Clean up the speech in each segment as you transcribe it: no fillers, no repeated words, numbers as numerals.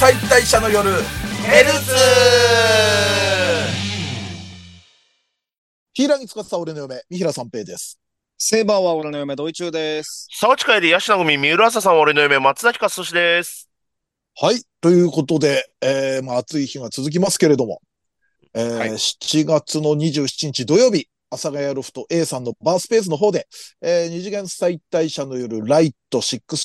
解体者の夜ヘルツ。 柊司俺の嫁、三平三平です。 セイバーは俺の嫁、ドイチューです。 沢地会でヤシナ組、三浦朝さんは俺の嫁、松崎勝利です。 はい。ということで、暑い日が続きますけれども、 はい。 7月の27日土曜日、阿佐ヶ谷ロフト A さんのバースペースの方で、二次元再退社の夜、ライト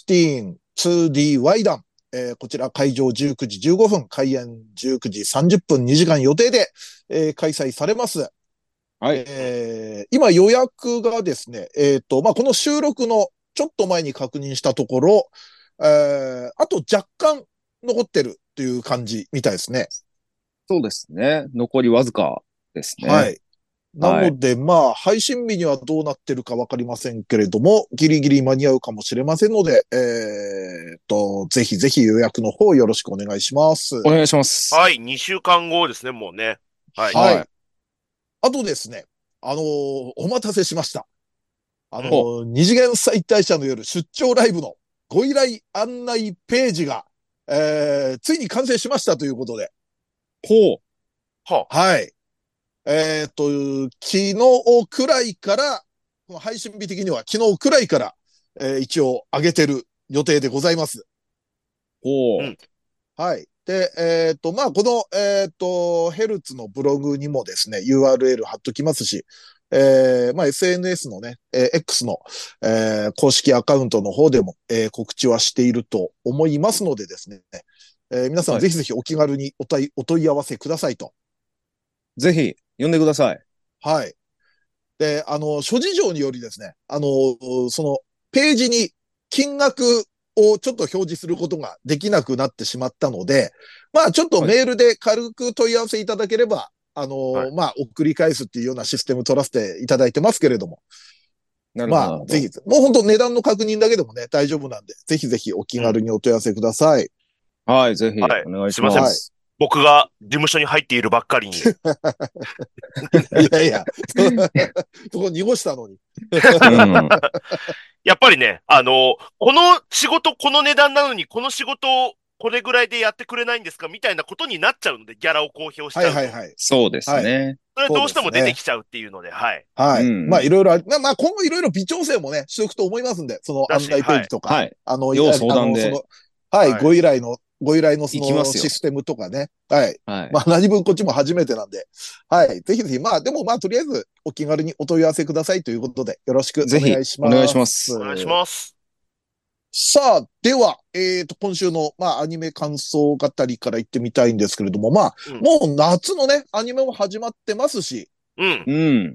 16、2DY 弾、こちら会場19時15分、開演19時30分、2時間予定で、開催されます。 はい。 今予約がですね、この収録のちょっと前に確認したところ、あと若干残ってるっていう感じみたいですね。 そうですね。残りわずかですね。 はい。なはい。 ので、配信日にはどうなってるかわかりませんけれども、ギリギリ間に合うかもしれませんので、ぜひぜひ予約の方よろしくお願いします。 お願いします。 はい、2週間後ですね、もうね。はい。 はい。 はい。 あとですね、お待たせしました。 ほ二次元再退社の夜出張ライブのご依頼案内ページが、ついに完成しましたということで。 ほははい。昨日くらいから、配信日的には昨日くらいから、一応上げてる予定でございます。 ほう。 うん。 はい。で、この、ヘルツのブログにもですね、URL 貼っときますし、SNS のね、X の、公式アカウントの方でも、告知はしていると思いますのでですね、皆さんはい。 ぜひぜひお気軽にお問い合わせくださいと。 ぜひ、呼んでください。 はい。で、諸事情によりですね、その、ページに金額をちょっと表示することができなくなってしまったので、ちょっとはい。 メールで軽く問い合わせいただければ、 はい。 送り返すっていうようなシステム取らせていただいてますけれども、 なるほど、なるほぜひ、 ど。 もう本当値段の確認だけでもね、大丈夫なんで、ぜひぜひお気うん。 軽にお問い合わせください。 はい。ぜひ、 はい。 お願いしすいません。 はい。 ます。 僕が事務所に入っているばっかりに。 いやいや、そこ濁したのに。 うん。 やっぱりね、この仕事この値段なのに、この仕事をこれぐらいでやってくれないんですかみたいなことになっちゃうので、ギャラを公表しはちゃうと。 いはいはい。 そうですはい。 ね。 それはそうどうしても出てですね。 きちゃうっていうので、はい。 うはい。いん。 ろいろあり、今後いろいろ微調整もね、しておくと思いますんで、そのだし、 案内ペーはい。 ジとか、 はい。要相談その、 ではい、 はい。 ご依頼のそ行きますよ。 のシステムとかね。はい。 はい。 何分こっちも初めてなんで。はい。ぜひぜひ、でもとりあえずお気軽にお問い合わせくださいということで、よろしくおぜひ、 願いしお願いします。 ます。 お願いします。 さあ、では、今週の、アニメ感想語りから言ってみたいんですけれども、 うん。 もう夏のね、アニメも始まってますし、 うん。 うん。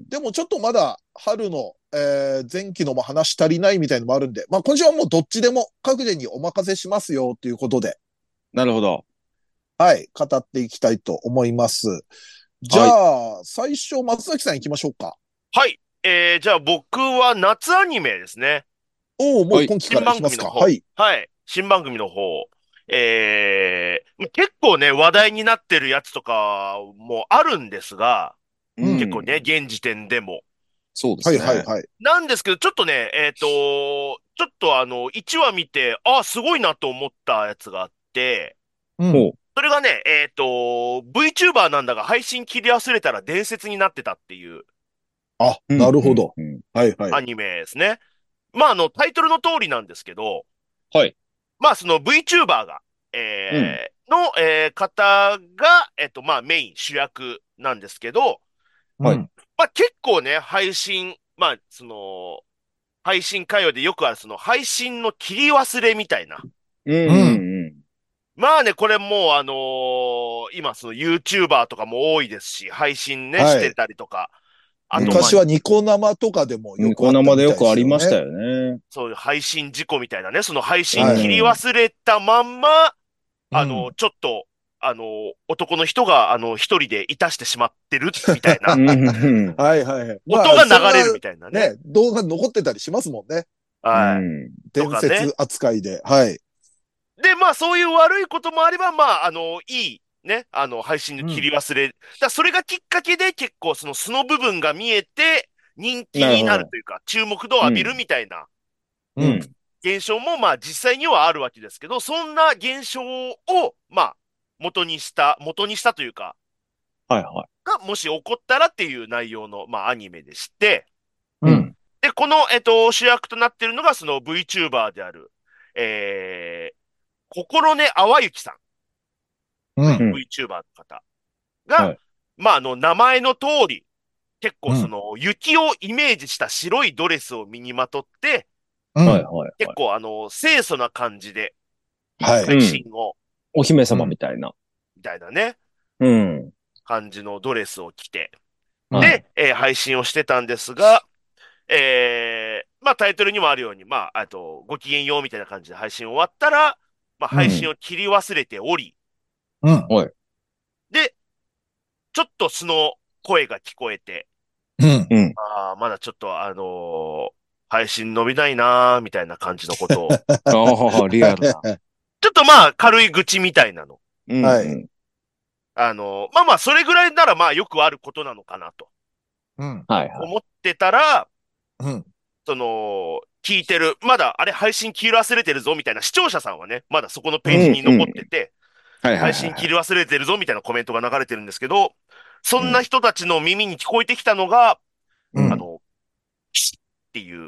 でもちょっとまだ春の、前期のも話足りないみたいのもあるんで、今週はもうどっちでも各自にお任せしますよということで、 なるほど。 はい、語っていきたいと思います。じはい。 ゃあ、最初、松崎さん行きましょうか。 はい。じゃあ僕は夏アニメですね。 おお、もはい。 う今期か新ら行きますか。は番組の方。 い。 はい。新番組の方。結構ね、話題になってるやつとかもあるんですが、 ううん。 結構ね、 ん。 現時点でも。 そうではい、はい、 すね。 はい。 なんですけど、ちょっとね、ちょっと1話見て、あ、すごいなと思ったやつがあって、 うん。 ほう。 それがね、VTuber なんだが配信切り忘れたら伝説になってたっていうあ、 うん。うん。 なるほど。 うん。 はい、はい。 アニメですね。タイトルの通りなんですけど、 はい。 その VTuber が、 うん。 方が、メイン主役なんですけど、 はい。 うん。 結構ね、配信会話でよくある、その、配信の切り忘れみたいな。 うん。 うん。 うん。 これもう、今、その、YouTuber とかも多いですし、配信ね、してはい。 たりとか、あと、 うん。 昔はニコ生とかでもよニくあったコ生でよみたいでくありましたすよね。 よね。 そういう配信事故みたいなね、その配信はい。 切りうん。 忘れたまんま、 うん。 ちょっと、男の人が、一人でいたしてしまってる、みたいな。 うん。 はいはいはい。 音がそんな、 流れるみたいなね。 ね、動画残ってたりしますもんね。 うはい。 ん。 とかね。 伝説扱いで。はい。 で、そういう悪いこともあれば、いい、ね、配信のうん。 切り忘れ。それがきっかけで結構その部分が見えて、人気になるほど。 なるというか、注目度を浴びるうん。 みたいなうん。 うん。 現象も、実際にはあるわけですけど、そんな現象を、 元にしたというか、 はいはがもし起こったらっていう内容の、まあ、アニメでして、 い。うん。 で、この、主役となっているのが、その VTuber である、え心根淡雪さん、 うん。 うん。 VTuber の方が、 はい。 まあ、名前の通り、結構そうん。 の、雪をイメージした白いドレスを身にまとって、 はいうん。 結はいはい。 構清楚な感じではい。 配うん。 信を、 お姫様みたいな。 みたいなね、 うん。 感じのドレスを着て、 うん。 はい。 で、配信をしてたんですが、まあタイトルにもあるように、まあ、ごきげんようみたいな感じで配信終わったら、まあうん。 配信を切り忘れており、 うん。 はい。 で、ちょっと素の声が聞こえて、 うん。 うん。 まだちょっと配信伸びないなーみたいな感じのことを、 ああ、リアルな。 ちょっとまあ軽い愚痴みたいなの。 うんはい。 うん。 まあまあそれぐらいならまあよくあることなのかなとうん。 はいは思ってたら、 うん。 その、聞いてる、まだあれ配信切り忘れてるぞみたいな視聴者さんはね、まだそこのページい。 に残っうんうん。 てて、 はいはい配はいはい。 信切り忘れてるぞみたいなコメントが流れてるんですけど、そんなうん。 人たちの耳に聞こえてきたのが、 うん。 うん。 ピシッっていう、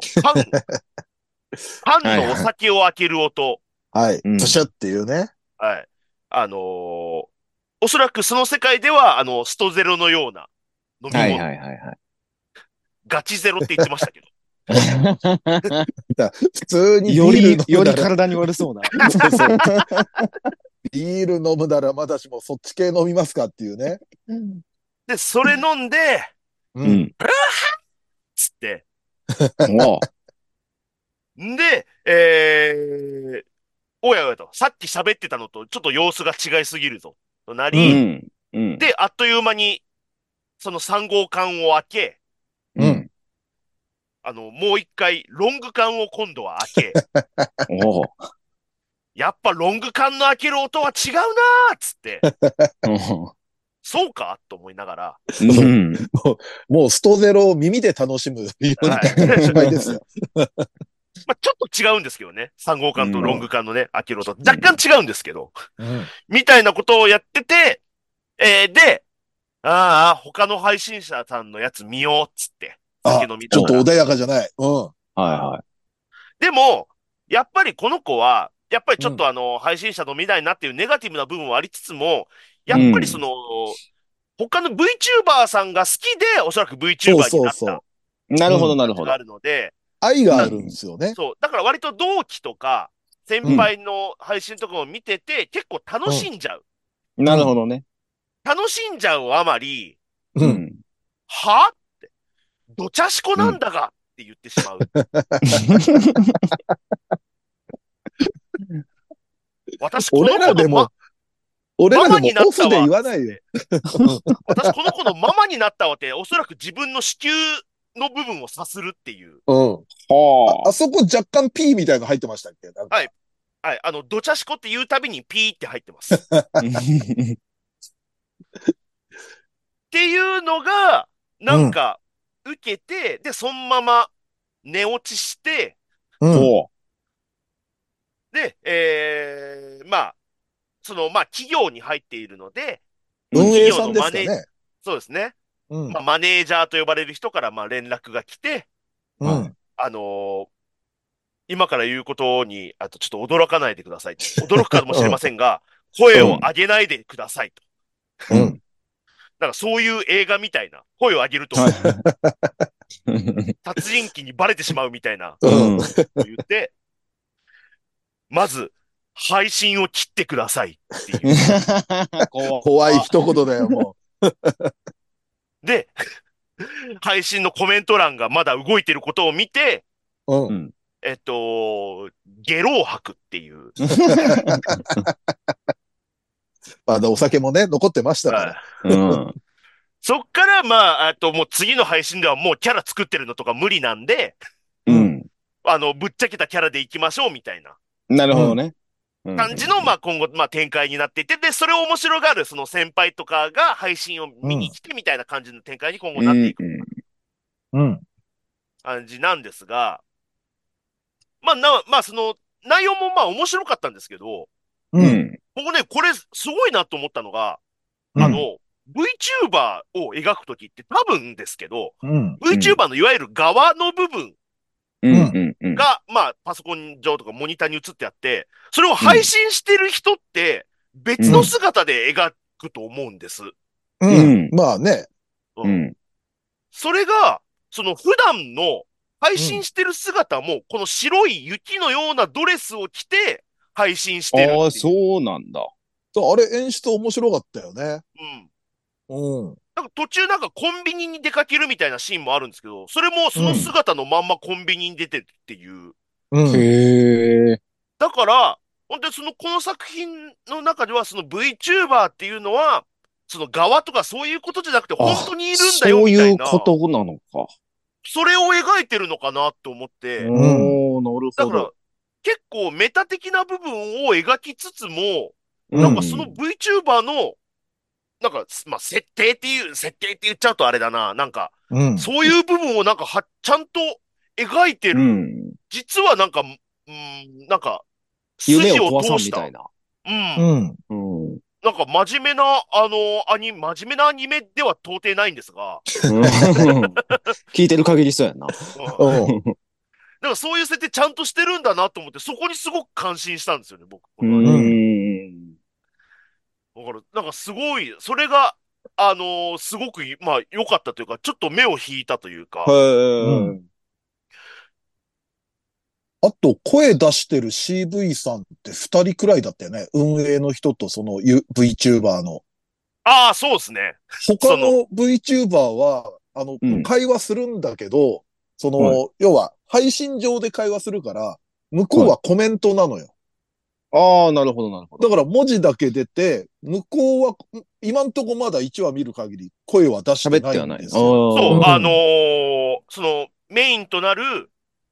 缶のおはいはい。 酒を開ける音、 はい。 うん。 プシュっていうね。 はい。おそらくその世界では、ストゼロのような飲み物、 はいはいはいはい。 ガチゼロって言ってましたけど。 普通にビール飲よむなら、 り体に悪そうな。 そうそう。ビール飲むならまだしもそっち系飲みますかっていうね。 で、それ飲んで、 うん。 うん。 つって、 おう。 で、おやおやと、さっき喋ってたのとちょっと様子が違いすぎるぞ。となり、 うん。 うん。うん。 で、あっという間に、その3号缶を開け、 うん。 もう一回、ロング缶を今度は開け、 おう。 やっぱロング缶の開ける音は違うなーっつって、そうかと思いながら、 うん。 もうストゼロを耳で楽しむようなはい。 しまいですよ。 まあ、ちょっと違うんですけどね。3号缶とロングうん。 缶のね、開ける音。若干違うんですけど、 うん。 みたいなことをやってて、で、他の配信者さんのやつ見ようっつって、酒あ、 飲みながら。 ちょっと穏やかじゃない。うん。 はいはでも、やっぱりこの子は、やっぱりちょっうん。 と配信者飲みたいなっていうネガティブな部分はありつつも、やい。うっぱりそん。 の、他の VTuber さんが好きで、おそらくそう VTuber になったそうそう。 なるほうん。 どなるほど。 感じがあるので、 な愛があるんですよね。 そう。だから割と同期とか、先うん。 輩の配信とかを見てて、結構楽うん。 しんじゃう。 うん。 なるほどね。 楽しんじゃうあまり、 うん。 うん。 はどちゃしこうん。 なんだがって言ってしまう。私この子の俺らでも、俺らでママになっもオフでたわっ言わないよ。 つって。私この子のママになったわって、おそらく自分の子宮の部分を指するっていう。 うん。あはそこ若干 P みたいなの入ってましたっけなんか。 はい。はい。どちゃしこって言うたびにピーって入ってます。 あ。 っていうのが、なうん。 んか、受けて、で、そのまま寝落ちして、 うん。 ほで、まあ、まあ、企業に入っているので、 う。うまあ、 ん。 企業運営さんのマネ、 ですかね。 そうですね。 うん。 まあ、マネージャーと呼ばれる人から、まあ、連絡が来て、 はい。 うん。 あのー今から言うことに、あとちょっと驚かないでくださいと。驚くかもしれませんが、声をうん。 上げないでくださいと。 うん。 うん。 なんかそういう映画みたいな、声を上げると、 はい。 殺人鬼にバレてしまうみたいな、 うん。 うん。 言って、まず、配信を切ってくださいっていう。 怖い一言だよ、もで、配信のコメント欄がまだ動いてることを見て、 う。う。 うんん。 ゲロを吐くっていう。 まだお酒もね、残ってましたかはい。 ら。 うん。 そっからまあ、もう次の配信ではもうキャラ作ってるのとか無理なんで、 うん。 ぶっちゃけたキャラでいきましょうみたいななるほどね。うん。 感じの、まあ今後、まあ展開になっていて、で、それを面白がるその先輩とかが配信をうん。 見に来てみたいな感じの展開に今後うん。 なっていくうん。 感じなんですが、まあその内容もまあ面白かったんですけど、 うん。 うん。 僕ね、これすごいなと思ったのが、 うん。 VTuber を描くときって多分ですけど、 うん。 うん。 VTuber のいわゆる側の部分うん、 うん。 うん、うん。 が、まあ、パソコン上とかモニターに映ってあって、それをうん、 配信してる人って別のうん、 姿で描くと思うんです。 うん。 うん、 まあね。 うん。 うん。 それが、その普段の配うん。 信してる姿も、この白い雪のようなドレスを着て配信してるああ、 っていう。 そうなんだ。 あれ演出面白かったよね。 うん。 うん。 なんか途中なんかコンビニに出かけるみたいなシーンもあるんですけど、それもそのうん。 姿のまんまコンビニに出てるっていう。 うん。 へえ。 だから、本当にこの作品の中ではその VTuber っていうのは、その側とかそういうことじゃなくて本当あ、 にいるんだよそういみたいな、 うことなのか。 それを描いてるのかなと思って、 うん。 おー、なるだからほど。 結構メタ的な部分を描きつつも、 ううん。 なんかそのん、 VTuber の、なんか、まあ、設定って言っちゃうとあれだな、なんか、 うん。 そういう部分をなんかちゃんと描いてうる、 ん。 実はなんか、なんか、筋を夢を壊さ通した、 んみたいな。 うん。 うん。 うん。 なんか真面目なアニメでは到底ないんですが、 うん聞いてる限りそうやな。 うん。 うん。 なんかそういう設定ちゃんとしてるんだなと思って、そこにすごく感心したんですよね、僕、こうのアニメ。 うん。 ーん。 だから、なんかすごい、それが、すごくまあ、良かったというか、ちょっと目を引いたというへか、 うん。 え。 あと、声出してる CV さんって二人くらいだったよね。運営の人とその VTuber の。 ああ、そうですね。その、 他の VTuber は、 うん。 会話するんだけど、 はい。 要は、配信上で会話するから、向こうはい。 はコメントなのよ。 ああ、なるほど、なるほど。 だから文字だけ出て、向こうは、今んとこまだ1話見る限り声は出してない喋ってはない。あんですよ。 そう、 うん。 メインとなる、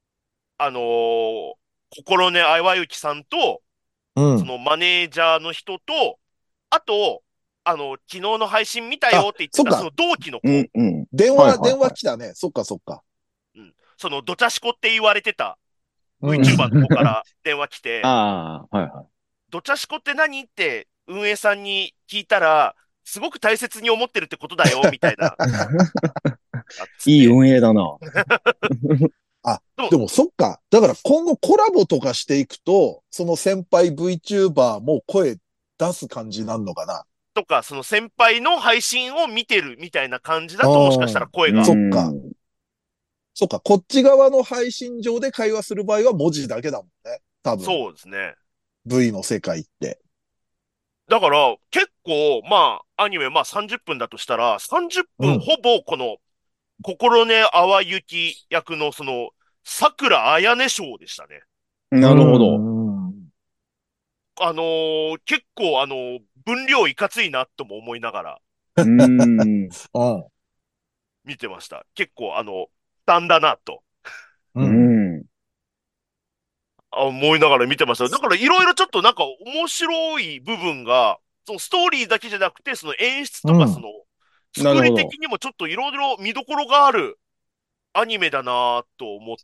心根あわゆきさんと、 うん。 そのマネージャーの人と、あと、昨日の配信見たよあ、 って言ってた、そそっか。 の同期の子、 うん、うん。はい、はい、 電話はい。 来たね。そっかそっか。 うん、そのドチャシコって言われてたうん。 VTuber の子から電話来て、 ああ、はい、はドチャシコって何って運営さんに聞いたら、すごく大切に思ってるってことだよ、みたいな、あっつっい。いいて。 運営だな。 あ、 でも、 でもそっか。だから今後コラボとかしていくと、その先輩 VTuber も声出す感じになるのかな。 とか、その先輩の配信を見てるみたいな感じだともしかしたらうん。 声うが、 そっか。 ん。 そっか。こっち側の配信上で会話する場合は文字だけだもんね。多分。 そうですね。 V の世界って。 だから、結構、まあ、アニメ、まあ30分だとしたら、30 うん。 分ほぼこの、心根淡雪役の桜彩音賞でしたね。 うなるほど。 ん。 結構分量いかついなとも思いながらうーん。 うん。 見てました。結構負担だなとううん。 ん。 思いながら見てました。だからいろいろちょっとなんか面白い部分が、そのストーリーだけじゃなくて、その演出うん。 とか作りなるほど。 的にもちょっといろいろ見どころがあるアニメだなと思って、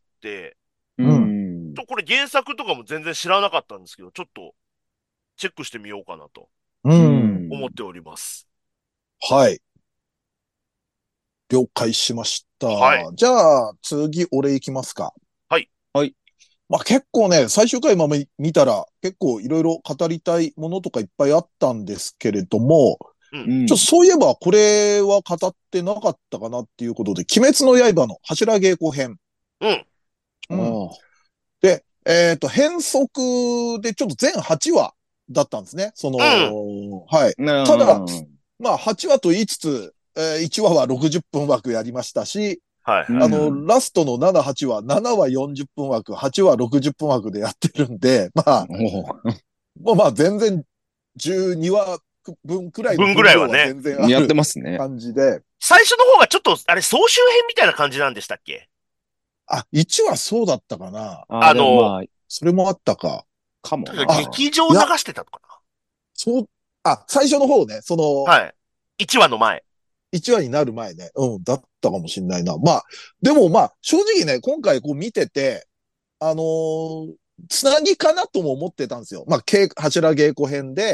ううん。 ん。 これ原作とかも全然知らなかったんですけど、ちょっとチェックしてみようかなとううん。 ん。 思っております。 はい。了解しました。 はい。 じゃあ、次、俺行きますか。 はい。 はい。 まあ結構ね、最終回まで見たら結構いろいろ語りたいものとかいっぱいあったんですけれども、 うん。 うん。 そういえばこれは語ってなかったかなっていうことで、鬼滅の刃の柱稽古編。 うん。 うん。 ああ。 で、変則でちょっと全8話だったんですね。 うん。 はい。 なただ、 あ。 まあ8話と言いつつ、1話は60分枠やりましたし、 はいはい。 うん。 ラストの7、8話、7話40分枠、8話60分枠でやってるんで、まあ、 おお。 まあ全然12話分くらいの分ぐ分量はらいはね。 全然あやってるますね。 感じで、 最初の方がちょっと、あれ、総集編みたいな感じなんでしたっけ？ あ、1話そうだったかな。 ああ、 あの、 でもまあ、 それもあったか。 かも確かあ、 な。 劇場流いや、 してたのかそう、あ、最初の方ね、 な？はい。1話の前。 1話になる前ね。うん、だったかもしんないな。まあ、でもまあ、正直ね、今回こう見てて、つなぎかなとも思ってたんですよ。まあ、柱稽古編で、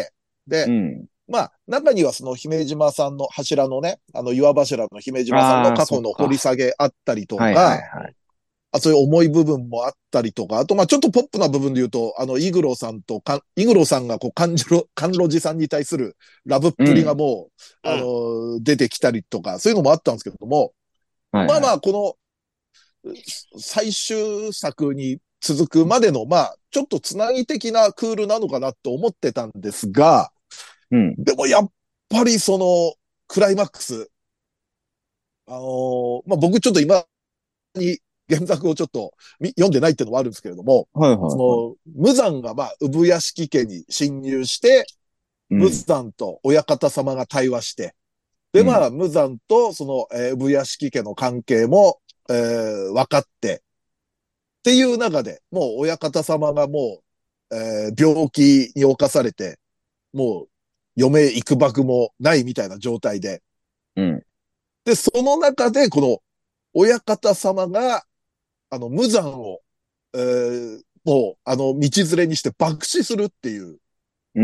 で、 ん。 まあ、中にはその姫島さんの柱のね、岩柱の姫島さんのああ、 過去の掘りそっか。 下げあったりとはいはいか、 はい。 そういう重い部分もあったりとか、あと、まあ、ちょっとポップな部分で言うと、イグロさんとイグロさんがこう、甘露寺さんに対するラブっぷりがうん。 もう、 うん。 出てきたりとか、そういうのもあったんですけれども、 はいはい。 まあまあ、この最終作に続くまでの、まあ、ちょっとつなぎ的なクールなのかなと思ってたんですが、 うん。 でもやっぱりその、クライマックス、まあ僕ちょっと今に原作をちょっと読んでないっていうのもあるんですけれども、 はいはいはい。 その、無惨がまあ、産屋敷家に侵入して、無うん。 惨と親方様が対話して、で、 うん。 まあ、無惨とその、産屋敷家の関係も、分かって、っていう中で、もう親方様がもう、病気に侵されて、もう、余命いくばくもないみたいな状態で、 うん。 で、その中で、この、親方様が、無惨を、もう、道連れにして爆死するっていう、 うん。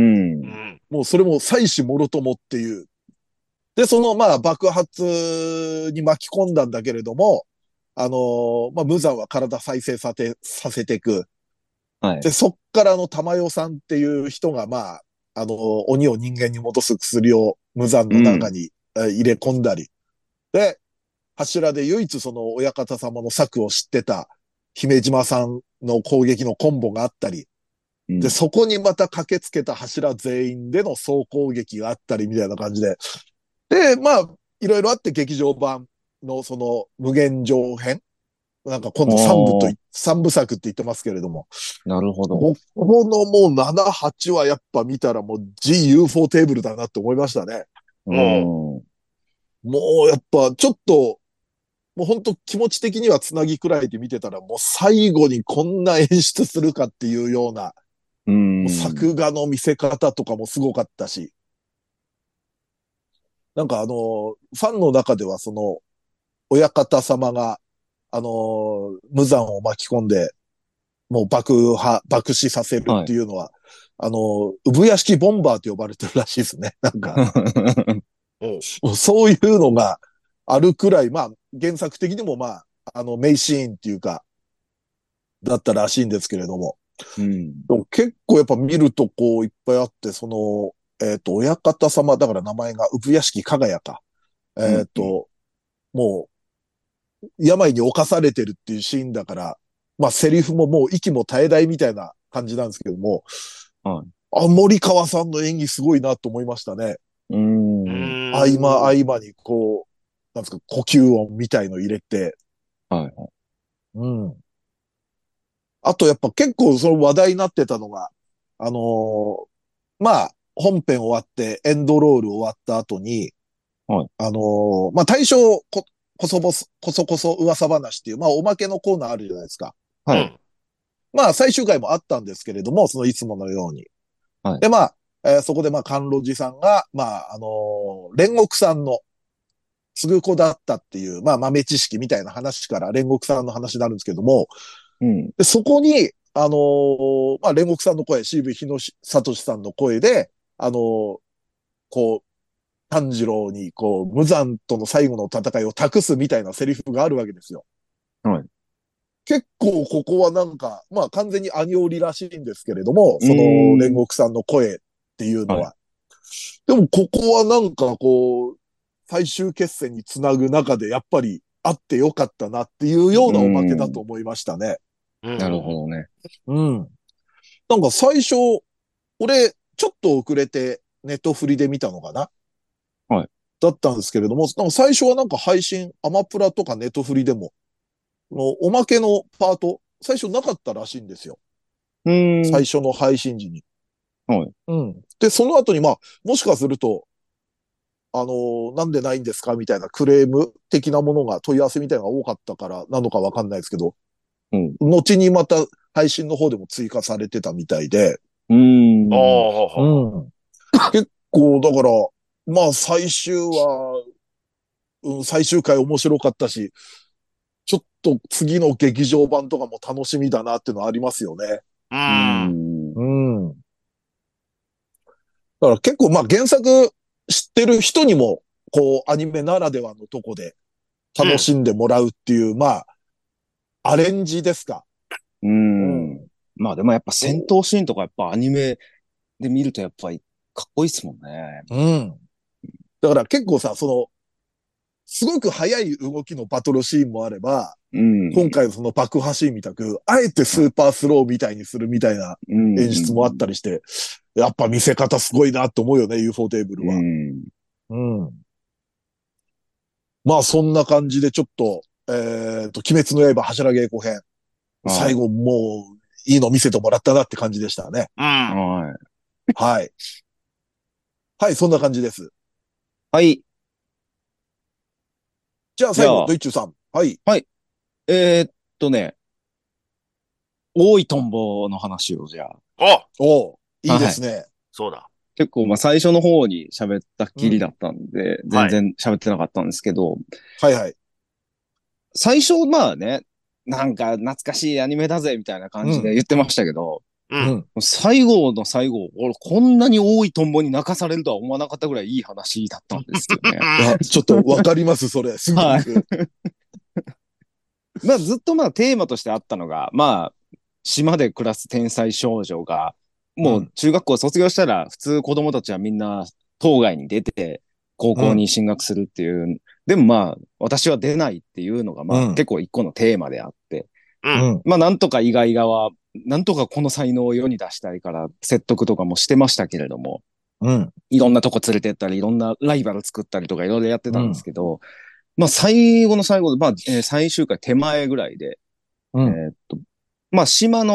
うん。 もうそれも妻子もろともっていう。で、その、まあ、爆発に巻き込んだんだけれども、まあ、無惨は体再生させていく。 はい。 で、そっから玉代さんっていう人が、まあ、鬼を人間に戻す薬を無惨の中うん。 に入れ込んだり。で、柱で唯一その親方様の策を知ってた姫島さんの攻撃のコンボがあったり、で、 うん。 そこにまた駆けつけた柱全員での総攻撃があったりみたいな感じで。で、まあ、いろいろあって劇場版のその無限上編。なんか今あ度あ、 三部作って言ってますけれども。 なるほど。 ここのもう7、8はやっぱ見たらもう GUFO テーブルだなって思いましたね。 うもん。 もうやっぱちょっともう本当気持ち的にはつなぎくらいで見てたら、もう最後にこんな演出するかっていうような、 うもうん。 作画の見せ方とかもすごかったし、なんかファンの中ではその、親方様が、無残を巻き込んで、もう爆死させるっはい。 ていうのは、産屋敷ボンバーって呼ばれてるらしいですね。なんか、 う、ももうそういうのがあるくらい、まあ、原作的にもまあ、名シーンっていうか、だったらしいんですけれども、 うん。 でも結構やっぱ見るとこういっぱいあって、その、親方様、だから名前が産屋敷かがやか。 うん。うん。 もう、病に侵されてるっていうシーンだから、まあセリフももう息も絶え絶えみたいな感じなんですけども、 はい。 森川さんの演技すごいなと思いましたね。 うう、うん。 合間合ーん。 間にこう、なんですか、呼吸音みたいの入れて、 はい。 うん。あとやっぱ結構その話題になってたのが、まあ、本編終わってエンドロール終わった後に、 はい。 まあ、大将こそこそ噂話っていう、まあ、おまけのコーナーあるじゃないですか。 はい。 うん。 まあ、最終回もあったんですけれども、そのいつものように。 はい。 で、まあ、そこでまあ、甘露寺さんが、まあ、煉獄さんの継ぐ子だったっていう、まあ、豆知識みたいな話から煉獄さんの話になるんですけども、 うん。 でそこに、まあ、煉獄さんの声、CV 日野聡さんの声で、こう、炭治郎に、こう、無惨との最後の戦いを託すみたいなセリフがあるわけですよ。 はい。 結構ここはなんか、まあ完全にアニオリらしいんですけれども、 うその煉ーん。 獄さんの声っていうのはい。 は。でもここはなんかこう、最終決戦につなぐ中でやっぱりあってよかったなっていうよううーなおまけだとん。 思いましたね。 うん。 なるほうん。 どね。 うん。なんか最初、俺、ちょっと遅れてネットフリで見たのかなはい。 だったんですけれども、なんか最初はなんか配信、アマプラとかネットフリでも、おまけのパート、最初なかったらしいんですよ。 うーん。 最初の配信時に。 はい。 うん。で、その後にまあ、もしかすると、なんでないんですかみたいなクレーム的なものが問い合わせみたいなのが多かったからなのかわかんないですけど、 うん。 後にまた配信の方でも追加されてたみたいで、 うーああ、 ん。 ははは。 うん。結構、だから、まあ、最終は、うん、最終回面白かったし、ちょっと次の劇場版とかも楽しみだなっていうのはありますよね。 ううーん。 ん。 うん。 から結構まあ原作知ってる人にも、こう、アニメならではのとこで楽しんでもらうっていう、まあ、アレンジですか。うん。 まあでもやっぱ戦闘シーンとかやっぱアニメで見るとやっぱりかっこいいっすもんね。 うん。だから結構さ、すごく速い動きのバトルシーンもあれば、 うん。 今回その爆破シーンみたく、あえてスーパースローみたいにするみたいなうん。 演出もあったりして、やっぱ見せ方すごいなと思うよね、UFO テーブルは。 うん。 うん。まあそんな感じでちょっと、鬼滅の刃柱稽古編。 はい。 最後もういいの見せてもらったなって感じでしたね。 うん。 はい。 はい。はい、そんな感じです。 はい。 じゃあ最後、 じゃあ、 ドイッチューさん。はい。 はい。えーっね、大井トンボの話をじゃお、 おいあ。 いではい。 すね。 そうだ。 結構、まあ最初の方に喋ったっうん。 きりだったんで、全はい。 然喋ってなかったんですけど、 はいはい。 最初、まあね、なんか懐かしいアニメだぜ、みたいな感じでうん。 言ってましたけど、 うん。 うん。 最後の最後、俺こんなに多いトンボに泣かされるとは思わなかったぐらいいい話だったんですよね。 あ、ちょっとわかります、それ。すごはい。 く。 まあずっとまあテーマとしてあったのが、まあ、島で暮らす天才少女が、もううん。 中学校卒業したら普通子供たちはみんな島外に出て高校うん。 に進学するっていう。でもまあ私は出ないっていうのがまあうん。 結構一個のテーマであって。 うん。 うん。 まあなんとか意外側、なんとかこの才能を世に出したいから説得とかもしてましたけれども、 うん。 いろんなとこ連れてったり、いろんなライバル作ったりとかいろいろやってたんですうん。 けど、まあ最後の最後で、まあ、最終回手前ぐらいで、 うん。 えーっと、まあ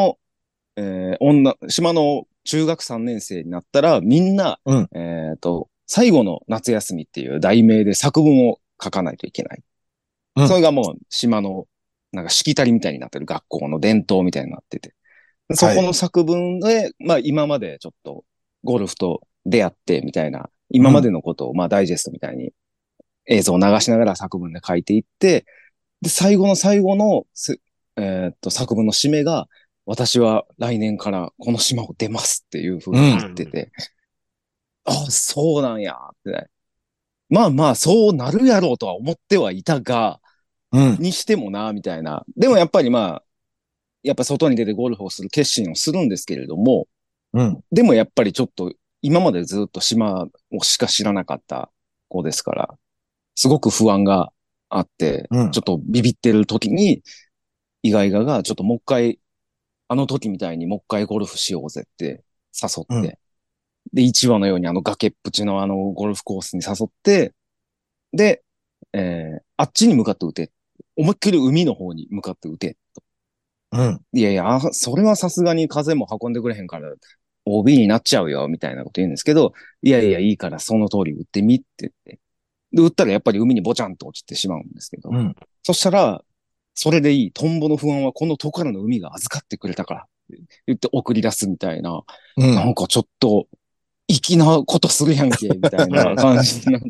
島の中学3年生になったらみんな、 うん。 最後の夏休みっていう題名で作文を書かないといけない。 うん。 それがもう島のなんかしきたりみたいになってる学校の伝統みたいになってて。そはい。 この作文で、まあ今までちょっとゴルフと出会ってみたいな、今までうん。 のことをまあダイジェストみたいに映像を流しながら作文で書いていって、で、最後の最後の作文の締めが、私は来年からこの島を出ますっていう風になうん。 ってて、あ、そうなんやって。まあまあ、そうなるやろうとは思ってはいたが、 うん。 にしてもな、みたいな。でもやっぱりまあ、やっぱ外に出てゴルフをする決心をするんですけれども、 うん。 でもやっぱりちょっと、今までずっと島をしか知らなかった子ですから、すごく不安があって、 うん。 ちょっとビビってる時に、イガイガがちょっともう一回、あの時みたいにもう一回ゴルフしようぜって誘っうん。 て、で、一話のようにあの崖っぷちのあのゴルフコースに誘って、で、あっちに向かって打て。思いっきり海の方に向かって打て。 うん。 いやいや、それはさすがに風も運んでくれへんから、OB になっちゃうよ、みたいなこと言うんですけど、いやいや、いいからその通り打ってみって言って。で、打ったらやっぱり海にボチャンと落ちてしまうんですけど、 うん。 そしたら、それでいい。トンボの不安はこのとこからの海が預かってくれたからって言って送り出すみたいな、 うん。 なんかちょっと粋なことするやんけ、みたいな感じになって。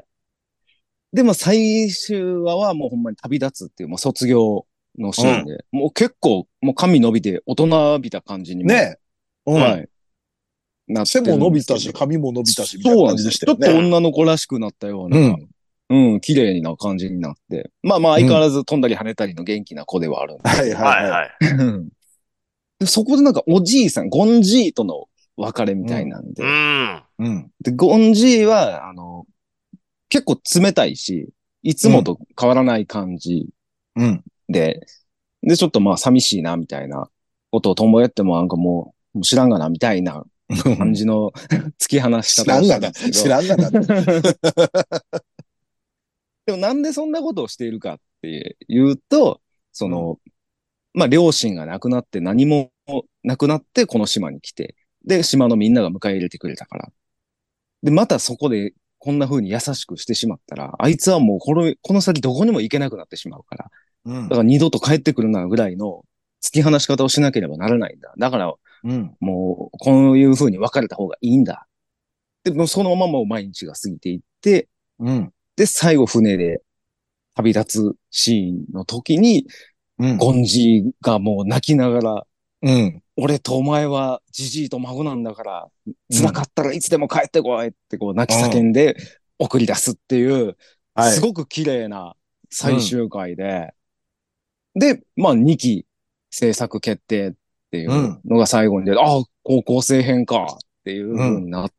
でも最終話はもうほんまに旅立つっていう、もう卒業のうん。 シーンで、もう結構、もう髪伸びて大人びた感じにも、 ねえ。うん。 はい、なっ背てるも伸びたし、 んですけど。 髪も伸びたし、みたいな感じそうなんですよ。 でしたよね。 ちょっと女の子らしくなったような、 うん。 うん、綺麗な感じになって。まあまあうん。 相変わらず飛んだり跳ねたりの元気な子ではあるんですはいけど。 はいはい。 はいはい。 でそこでなんかおじいさん、ゴンじいとの別れみたいうん。 なんうで。 ん。 うん。 で、ゴンじいは、結構冷たいし、いつうん。 もと変わらない感じうん。 で、で、ちょっとまあ寂しいな、みたいなことを友やってもなんかもう知らんがな、みたいな感じの突き放し方をしてるん知らんがな、 ですけど、 知らんがなって。 でもなんでそんなことをしているかっていうと、そうん。 の、まあ両親が亡くなって何もなくなってこの島に来て、で、島のみんなが迎え入れてくれたから。で、またそこでこんな風に優しくしてしまったら、あいつはもうこの先どこにも行けなくなってしまうから。 うん。 だから二度と帰ってくるなぐらいの突き放し方をしなければならないんだ。だからうん。 もうこういう風に別れた方がいいんだ。で、もうそのままもう毎日が過ぎていって、 うん。 で、最後船で旅立つシーンの時に、 うん。 ゴンジがもう泣きながらうん。 俺とお前はじじいと孫なんだから、辛かったらいつでも帰ってこいってこう泣き叫うん。 んで送り出すっていう、 はい。 すごく綺麗なうん。 最終回で、で、まあ2期制作決定っていうん。 うのが最後に出て、ああ、高校生編かっていううん。 風になって、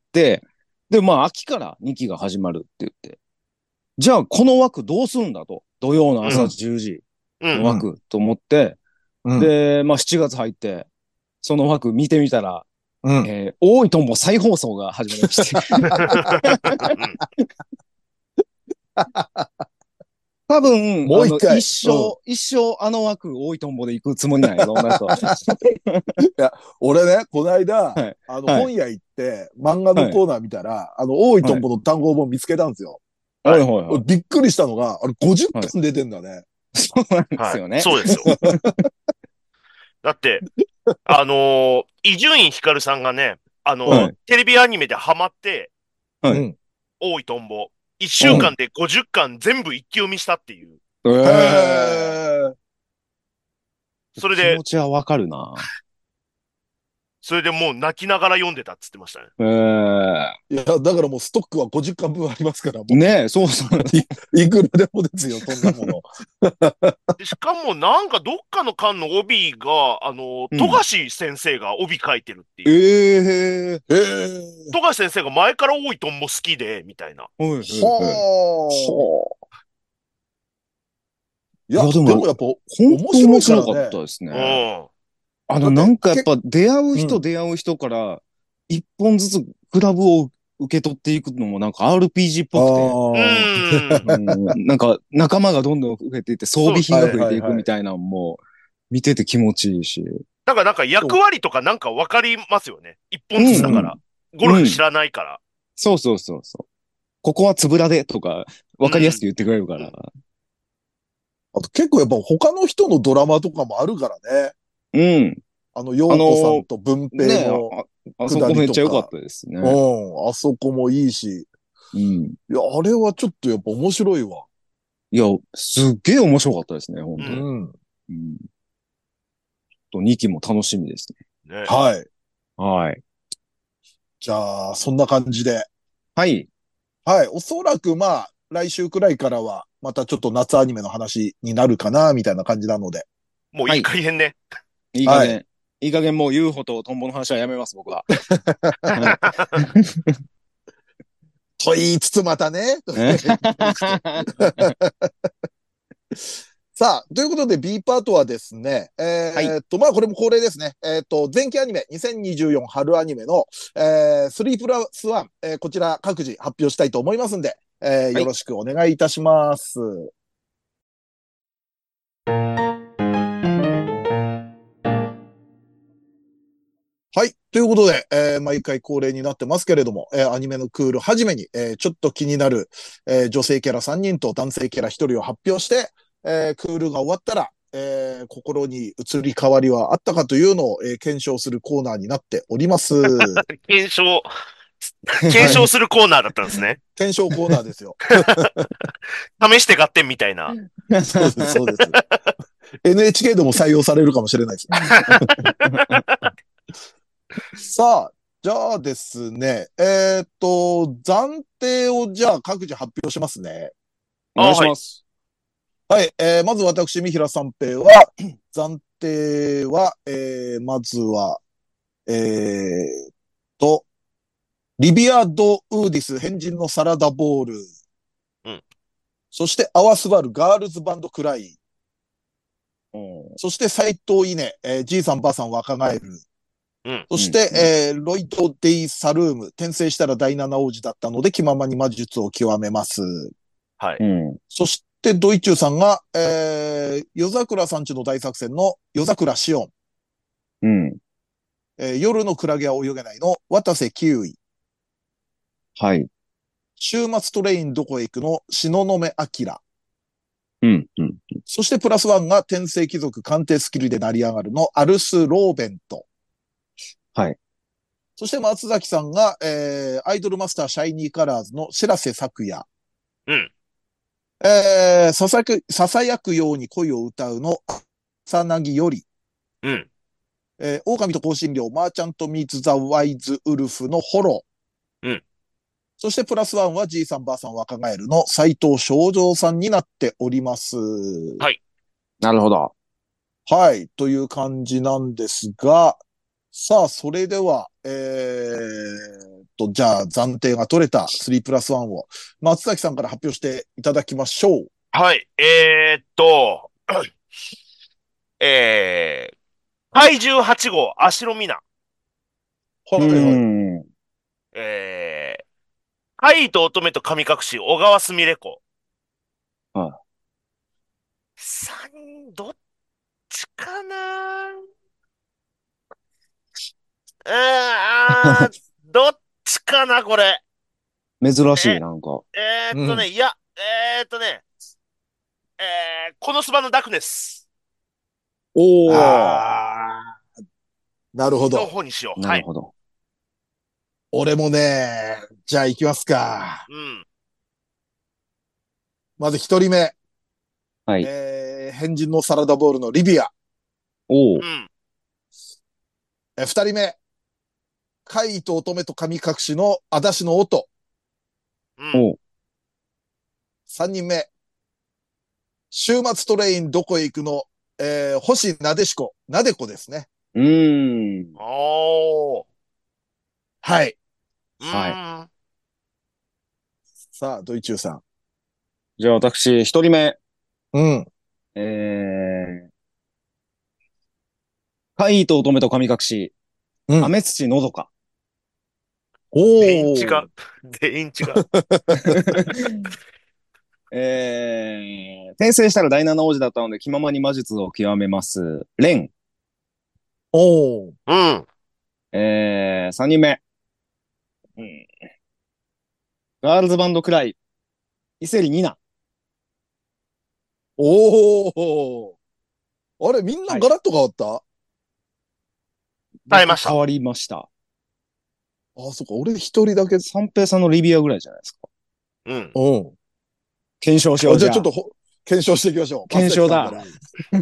で、まあ秋から2期が始まるって言って、じゃあこの枠どうすんだと。土曜の朝うん。 10時うん。 のうん。 枠と思って、 うん。 で、まあ7月入って、その枠見てみたら、 うん。 大井とんぼ再放送が始まりまして。 うん。 多分、一もう一回。うん。 生、一生あの枠大井とんぼで行くつもりなんやろうなと。 いや、俺ね、この間、 はい。はい。 本屋行って、漫画のはい。 コーナー見たら、大井とはい。 んぼの単語本見つけたんですよ。 はい。 はい。 はい。はい。 俺びっくりしたのが、あれ50 はい。 巻出てんだね。 そうなんですはい。 よね。 そうですよ。だって、伊集院光さんがね、 うん。 はい。 テレビアニメでハマって、 はい。 うん。 大井とんぼ、一週うん。 間で50巻全部一気読みしたっていう。 へええ、 え。 気それで、 持ちはわかるな。 それでもう泣きながら読んでたっつってましたね。 ええ、 いや、だからもうストックは50巻分ありますから、もねえ、そうそう。 う、いくらでもですよ、そんなもの。 でしかもなんかどっかの巻の帯が、富うん。 樫先生が帯書いてるっていう。 ええ、 へえ。 富樫先生が前から大井とんぼ好きで、みたいな。 はい、はい、はい。 はあ。 はあ。 いや、 いや、でも、 でもやっぱ本当面白いか面白かっらね。 たですね。 うん。 だって、 なんかやっぱ出会う人うん。 出会う人から一本ずつクラブを受け取っていくのもなんか RPG っあぽくて、 うあ。 ーん。 なんか仲間がどんどん増えていって装備そうですね。 品が増えてはいはいはい。 いくみたいなのも見てて気持ちいいし。 なんかでも、 役割とかなんかわかりますよね。一本ずつだうん、 うん。 から。ゴルうん。 フ知らないから。 そうそうそうそう。ここはつぶらでとかうん。 わかりやすく言ってくれるから。 うん。 あと結構やっぱ他の人のドラマとかもあるからね。 うん。あ陽子さんのと文ねえ、 平のあそくだりこめっちゃ良かっとか。 たですうね。 ん。あそこもいいし。 うん。 いや、あれはちょっとやっぱ面白いわ。 いや、すっげえ面白かったですね、本うん。 当。 うん。 うん。と2期も楽しみですね。 ね。 はい。 はい。 じゃあ、そんな感じで。 はい。 はい。おそらくまあ、来週くらいからは、またちょっと夏アニメの話になるかな、みたいな感じなので。 もういいはい。 加減ね。 いい加はい。 減。いい加減もう UFO とトンボの話はやめます、僕は。はい。 と言いつつまたね。さあ、ということで B パートはですね、 はい。 まあこれも恒例ですね。前期アニメ2024春アニメの、3プラス1、こちら各自発表したいと思いますんで、 はい。 よろしくお願いいたします。はい。ということで、毎回恒例になってますけれども、アニメのクールはじめに、ちょっと気になる、女性キャラ3人と男性キャラ1人を発表して、クールが終わったら、心に移り変わりはあったかというのを、検証するコーナーになっております。 検証、 はい。 検証するコーナーだったんですね。 検証コーナーですよ。 試して合点みたいな。 そうです、そうです。NHK でも採用されるかもしれないです。さあ、じゃあですね、暫定をじゃあ各自発表しますね。 お願いはい。 します。 はい、まず私、三平三平は、暫定は、まずは、えーと、リビア・ド・ウーディス、変人のサラダボール、 うん。 そして、アワスバル、ガールズバンドクライ、 うん。 そして斎藤稲、じいさんばあさん若返る、 うん。 そしうん。うん。 て、ロイド・デイ・サルーム、転生したら第七王子だったので、気ままに魔術を極めます。 はい。 うん。 そして、ドイチューさんが、夜桜さんちの大作戦の夜桜シオン、 うん。 夜のクラゲは泳げないの渡瀬キウイ、 はい。 週末トレインどこへ行くの東雲明、 うん。うん。 そしてプラスワンが天聖貴族鑑定スキルで成り上がるのアルス・ローベント、 はい。 そして松崎さんが、アイドルマスターシャイニーカラーズの白瀬作也、 うん。 ささやくように恋を歌うの草薙より、 うん。 狼と香辛料、マーチャント・ミーツ・ザ・ワイズ・ウルフのホロー。 うん。 そしてプラスワンはじいさんばあさん若返るの斎藤正蔵さんになっております。 はい。 なるほど。 はい。という感じなんですが、さあ、それでは、じゃあ暫定が取れた3プラス1を松崎さんから発表していただきましょう。 はい。えー、怪獣8号、足のみな。 うはいはい。 ん。 えー、怪異と乙女と神隠し、小川すみれ子。 はどっちかな。どっちかな、これ。 い。珍しい、 え、 なんか。 うん。 いや、このスバのダクネスおー。 あー、なるほのど。 方にしよう。はい。 なるほど。 俺もね、じゃあ行きますか。 うん。 まず一人目。 はい。 変人のサラダボールのリビア。 おー。 うん。 二人目。怪異と乙女と神隠しの足立の音。 うん。 おー。 三人目。週末トレインどこへ行くの、星なでしこ。なでこですね。 うーん。 おー。 はい。 うはい。 ーん。 さあ、ドイチューさん。 じゃあ私、一人目。 うん。 え怪異と乙女と神隠し、 うん。 雨土のどか。 全員違う。 おー。 全員違う。 転生したら第七王子だったので気ままに魔術を極めます。レン。 おー。 うん。 三人目。うん、ガールズバンドくらい、伊勢里ニナ。 おー。あれ、みんなはい。 ガラッと変わった？ 僕耐えました。 変わりました。 あ、そっか、俺一人だけ。 三平さんのリビアぐらいじゃないですか。 うん。 うん。 検証しよあ、 うじゃあ。 じゃあちょっと検証していきましょう。松検証だ。 崎さんから。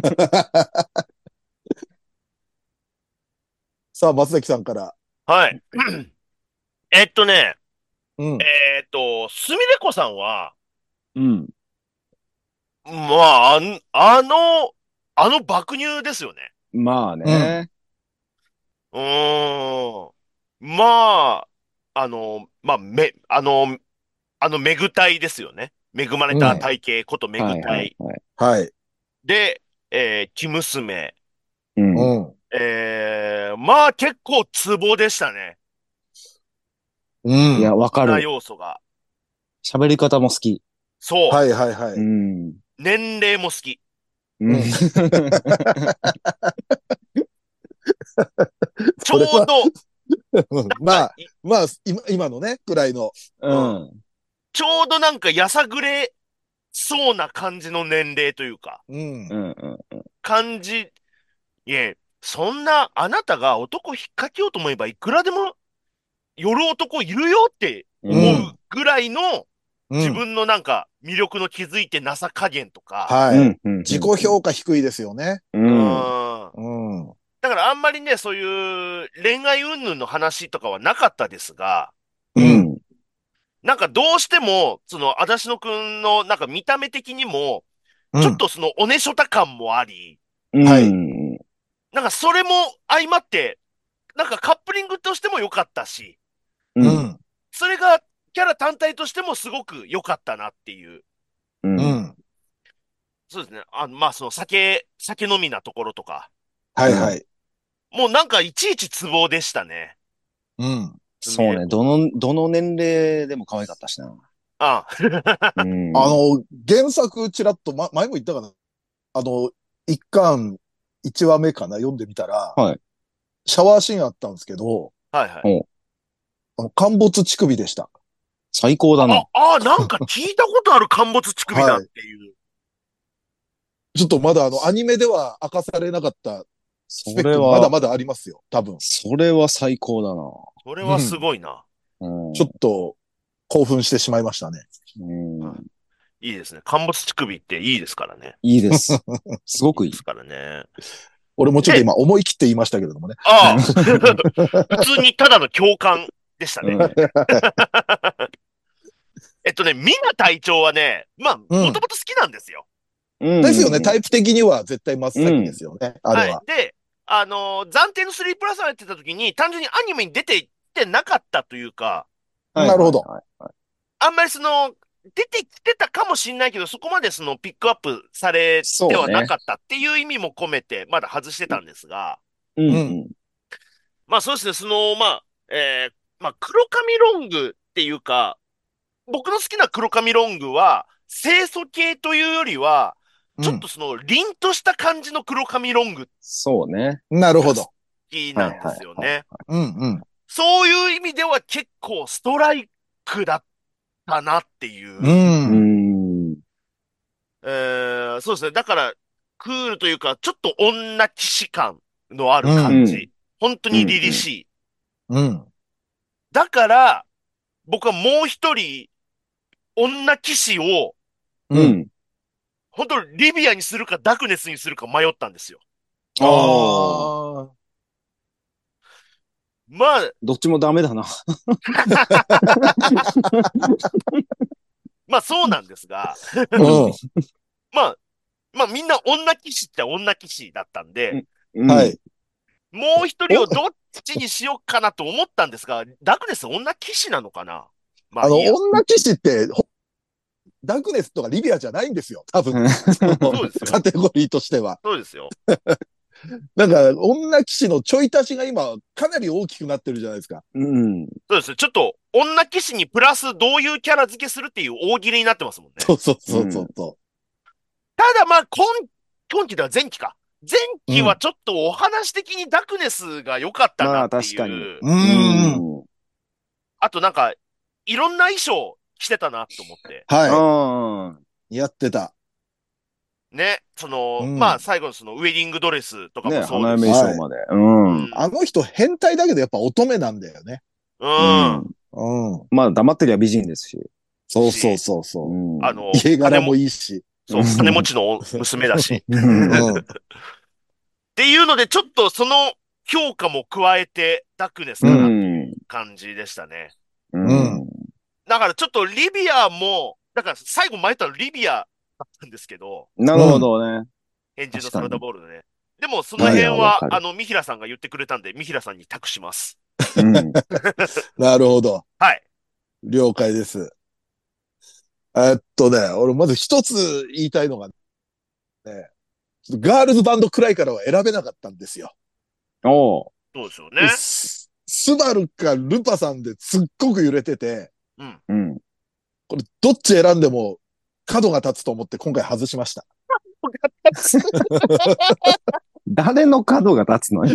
さあ、松崎さんから。 はい。えっとね、 うん。 すみれこさんは、 うん。 まあ、あの爆乳ですよね。 まあうん。 ね。 うーん。まあ、まあ、めぐたいですよね。恵まれたはい。 体型ことめぐはいたい。 はいはい。 はい。 で、生娘。 ううん。 ん。 まあ結構ツボでしたね。 ういや、 ん。 わかなる。 要素が。 喋り方も好き。 そはいはいはうい。 ん。 う。年齢も好き。 うん。 うん。 ちそれは、 ょうど、 うんまあ、 なんかいまあ、今のね、くらいの。 ううん。 ん。 ちょうどなんかやさぐれそうな感じの年齢というか、 うん。 うん。うん。 感じ、いえ、そんなあなたが男引っかけようと思えばいくらでも寄る男いるよってう思うん。 ぐらいの自うん。 分のなんか魅力の気づいてなさ加減とか、 はい。 うん。うん。 自己評価低いですよね。 ううん。 ーん。 うん。 だからあんまりね、そういう恋愛云々の話とかはなかったですが、 うん。 うん。 なんかどうしても、その、足立野くんのなんか見た目的にも、 うん。 ちょっとそのおねしょた感もあり、 うはい。 ん。 なんかそれも相まって、なんかカップリングとしても良かったし、 うん。 うん。 それがキャラ単体としてもすごく良かったなっていう。 うん。 うん。 そうですね。まあその酒飲みなところとか、 はいはい。 もうなんかいちいちツボでしたね。 うん。 すみそうね。 れ子。 どの年齢でも可愛かったしな。 あうあ。 ん。 原作ちらっと、前も言ったかな。一巻、一話目かな、読んでみたら、 はい。 シャワーシーンあったんですけど、 はいはい。 お、 陥没乳首でした。 最高だな。 なんか聞いたことある陥没乳首だっはい。 ていう。 ちょっとまだアニメでは明かされなかったスそペックまだれは、 まだありますよ、多分。 それは最高だそれはすうん。 ごいな。 な。うちょっん。 と興奮してしまいましたね。 うん。 はいいいですね。陥没乳首っていいですからね。 いいです。すごくいい。 いいですからね。 俺もちょっと今思い切って言いましたけれどもね。 ああ、普通にただの共感でしたね。ミナ隊長はね、まあ、もうん。 ともと好きなんですよ。 ですよね。タイプ的には絶対真っ先ですよね。あれはい。 は。 で、暫定の3プラスをやってた時に、単純にアニメに出てきてなかったというか、 なるほど。 あんまり出てきてたかもしれないけど、そこまでピックアップされてはなかったっていう意味も込めて、まだ外してたんですが、 うん。 まあそうですね、まあ、まあ黒髪ロングっていうか、僕の好きな黒髪ロングは、清楚系というよりは、ちょっと凛とした感じの黒髪ロングそうね。 なるほど。 が好きなんですよね。 うんうん。 そういう意味では結構ストライクだったなっていう。そうですね。だから、クールというか、ちょっと女騎士感のある感じ。本当に凛々しい。 うん。 だから、僕はもう一人、女騎士を、本当リビアにするかダクネスにするか迷ったんですよ。 ああ。 まあ、 どっちもダメだな。 まあそうなんですが、まあ、まあみんな女騎士って女騎士だったんで、 はい。 もう一人をどっちにしようかなと思ったんですが、ダクネス女騎士なのかな。まあいいや。 女騎士って、ダクネスとかリビアじゃないんですよ。多分。 そうですよ。 カテゴリーとしては。 そうですよ。 なんか、女騎士のちょい足しが今、かなり大きくなってるじゃないですか。 そうです。ちょっと、女騎士にプラスどういうキャラ付けするっていう大喜利になってますもんね。 そうそうそうそう。 ただまあ、今期では前期か。前期はちょっとお話的にダクネスが良かったなっていう。あとなんか、いろんな衣装着てたなと思って。 はい。やってた。 ね。まあ最後のウェディングドレスとかもそうですし。 花嫁衣装まで。 あの人変態だけどやっぱ乙女なんだよね。まあ黙ってりゃ美人ですし。 そうそうそうそう。家柄もいいし。 そう、金持ちの娘だし。っていうので、ちょっとその評価も加えてダクネスかなっていう感じでしたね。だからちょっとリビアも、だから最後迷ったのリビアだったんですけど。 なるほどね。 変人のサラダボールでね。でもその辺は、三平さんが言ってくれたんで、三平さんに託します。 なるほど。 はい。 了解です。俺まず一つ言いたいのがね、ガールズバンドくらいからは選べなかったんですよ。 そうですよね。 スバルかルパさんですっごく揺れてて、これどっち選んでも角が立つと思って今回外しました。 誰の角が立つのよ。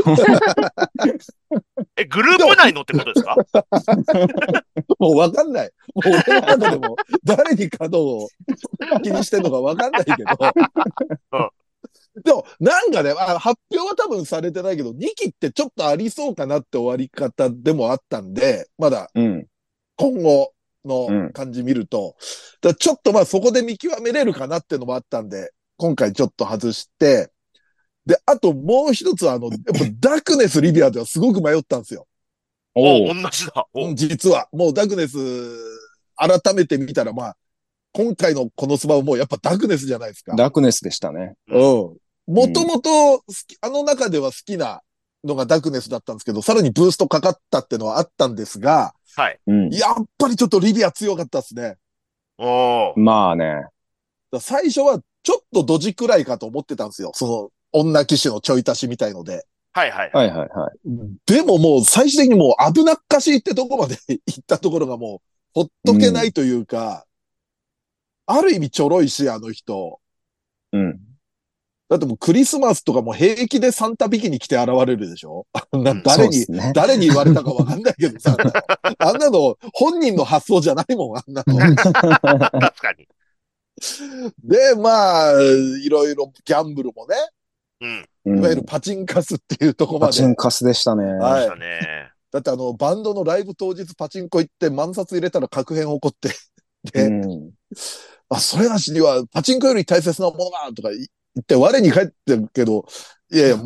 グループ内のってことですか？ もうわかんない。もう俺の中でも誰に角を気にしてんのかわかんないけど。でも、なんかね、発表は多分されてないけど、2期ってちょっとありそうかなって終わり方でもあったんで、まだ、今後の感じ見ると、ちょっとまあそこで見極めれるかなっていうのもあったんで、今回ちょっと外して、で、あともう一つはやっぱダクネス・リビアではすごく迷ったんですよ。 同じだ。 実は、もうダクネス、改めて見たらまあ、今回のこのスマはもうやっぱダクネスじゃないですか。 ダクネスでしたね。 もともと、あの中では好きなのがダクネスだったんですけど、さらにブーストかかったってのはあったんですが、 はい。 やっぱりちょっとリビア強かったですね。 まあね。 最初はちょっとドジくらいかと思ってたんですよ。女騎士のちょい足しみたいので。 はいはい。 でももう最終的にもう危なっかしいってとこまで行ったところがもう、ほっとけないというか、ある意味ちょろいし、あの人。だってもうクリスマスとかも平気でサンタビキに来て現れるでしょ？誰に言われたかわかんないけどさ、あんなの本人の発想じゃないもん、あんなの。 確かに。 で、まあ、いろいろギャンブルもね、いわゆるパチンカスっていうとこまで。 パチンカスでしたね。 はい。だってバンドのライブ当日パチンコ行って万札入れたら確変起こって、で、それなしにはパチンコより大切なものがとか言って我に返ってるけど、いやいやもう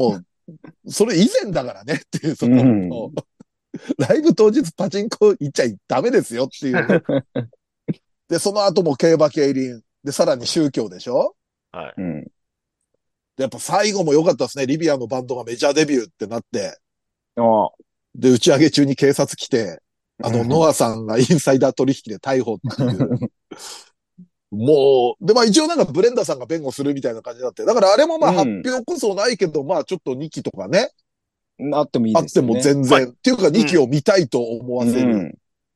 それ以前だからねっていう、 うんライブ当日パチンコ行っちゃダメですよっていうね。で、その後も競馬競輪。で、さらに宗教でしょ。 はい。 うん。 で、やっぱ最後も良かったですね。リビアのバンドがメジャーデビューってなって。 あで、打ち上げ中に警察来て、 うんノアさんがインサイダー取引で逮捕っていう。もう、で、まあ一応なんかブレンダーさんが弁護するみたいな感じだって。だからあれもまあ発表こそないけど、まあちょっと2期とかね、 あってもいいあってもですよね。 まあ、 全然。っていうか2期を見たいと思わせる。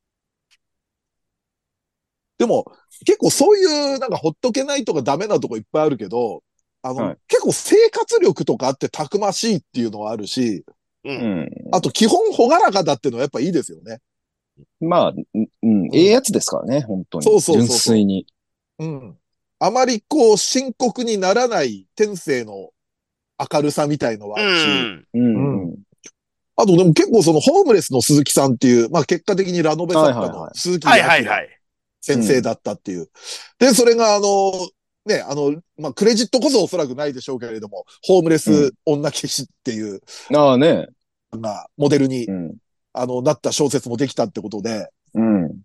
でも、結構そういうなんかほっとけないとかダメなとこいっぱいあるけど、 はい。 結構生活力とかあってたくましいっていうのはあるし、 うん。 うん。 あと基本ほがらかだっていうのはやっぱいいですよね。 まあ、ええやつですからね、本当に。 そうそう純そうそ粋に。 う。うん。あまりこう深刻にならない天性の明るさみたいのはうあるし、 ん。 うん、 うん。 うん。 あとでも結構そのホームレスの鈴木さんっていう、まあ結果的にラノベ作家のはいはいはい。 鈴木はい明はいはい。 うん。 先生だったっていう。で、それがね、まあクレジットこそおそらくないでしょうけれども、ホームレうん。 ス女騎士っていう、 ああね。 モデルに、 うん。 なった小説もできたってことで、 うん。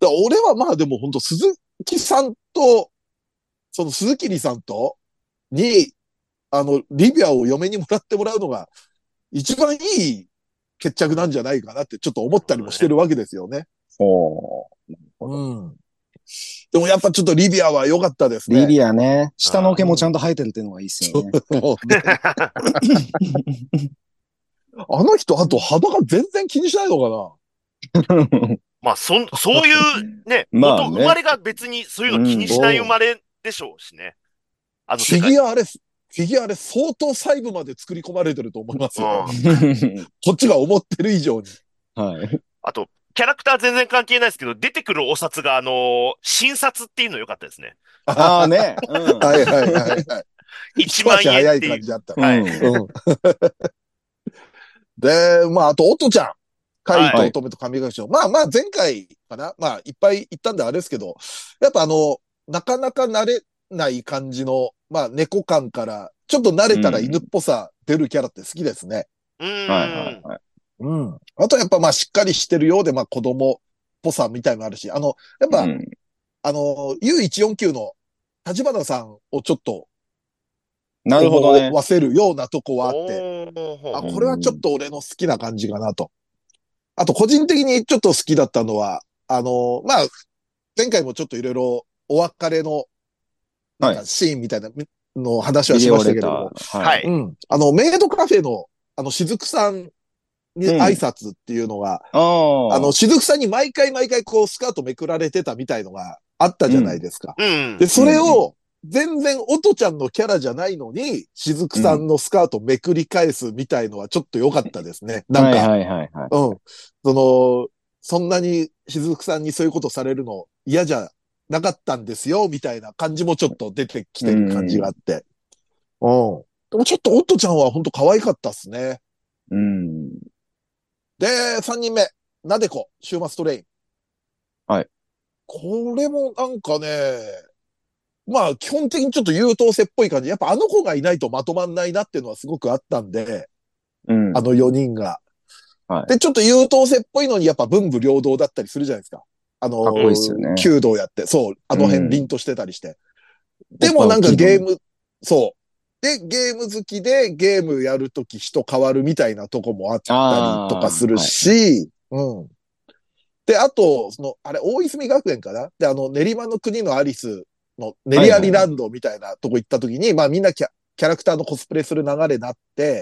俺はまあでも本当鈴木さんと、その鈴木里さんと、に、リビアを嫁にもらってもらうのが一番いい決着なんじゃないかなってちょっと思ったりもしてね。 るわけですよね。 おー。なるほど。 うん。でもやっぱちょっとリビアは良かったですね。 リビアね。下のあ毛もちゃんうん。 と生えてるっていうのがいいっすよそね。 う、もうね。あの人、あと肌が全然気にしないのかまあ、そういうね、 まあね。 生まれが別にそういうの気にうん。 な。 しないうん。 生まれでしょうしね。あのフ世界。 ィギュアあれ、フィギュアあれ相当細部まで作り込まれてると思いますよ。 うん。 こっちが思ってる以上に。 はい。 あと、キャラクター全然関係ないですけど、出てくるお札が診察っていうの良かったですね。 ああね。うん。 はいはいはいはい。 1万一足早い円っていう。 感じだった。 はい。 うん。 うん。で、まあ、あと、おとちゃん。海はい。 はい。 と乙女と神隠しの。まあまあ、前回かな。まあ、いっぱい言ったんであれですけど、やっぱなかなか慣れない感じの、まあ、猫感から、ちょっと慣れたら犬っうん。 ぽさ出るキャラって好きですね。 うはいはーん。 いはい。 うん。あとやっぱまあ、しっかりしてるようで、まあ、子供っぽさみたいのあるし、やっぱ、 うん。 U149 の立花さんをちょっとなるほどね。 思わせるようなとこはあって、 おー、ほうあ、 うほう。 これはちょっん。 と俺の好きな感じかなと。あと、個人的にちょっと好きだったのは、まあ、前回もちょっといろいろお別れのなんはい。 かシーンみたいなの話はビデしまオレター。 したけれども、 はい。 はい。 うん。メイドカフェの、雫さんに挨うん。 拶っていうのが、 ああ。 雫さんに毎回毎回こうスカートめくられてたみたいのがあったじゃないうん。 ですか。で、 うん。 それうん。 を、全然おとちゃんのキャラじゃないのに、雫うん。 さんのスカートめくり返すみたいのはちょっと良かったですね。なんか、 はいはいはいはい。 うん。その、そんなに雫さんにそういうことされるの嫌じゃなかったんですよ、みたいな感じもちょっと出てきうてる感じがあん。 って。うん。でもちょっとオットちゃんは本当可愛かったっすね。 うん。 で、3人目。なでこ、週末トレイン。 はい。 これもなんかね、まあ基本的にちょっと優等生っぽい感じ。やっぱあの子がいないとまとまんないなっていうのはすごくあったんで、 うん。 あの4人が。 はい。 で、ちょっと優等生っぽいのにやっぱ文武両道だったりするじゃないですか。 かっこいいっすよね。 弓道やって、そう、あうの辺ん。 凛としてたりして。 おっぱい大でもなんかきいのに。 そう。で、ゲーム好きでゲームやるとき人変わるみたいなとこもあったりとかああ、 するはいはい。 し、うん。で、あと、あれ、大泉学園かなで、練馬の国のアリスの練りアリはいはいはい。 ランドみたいなとこ行ったときに、まあみんなキャラクターのコスプレする流れになって、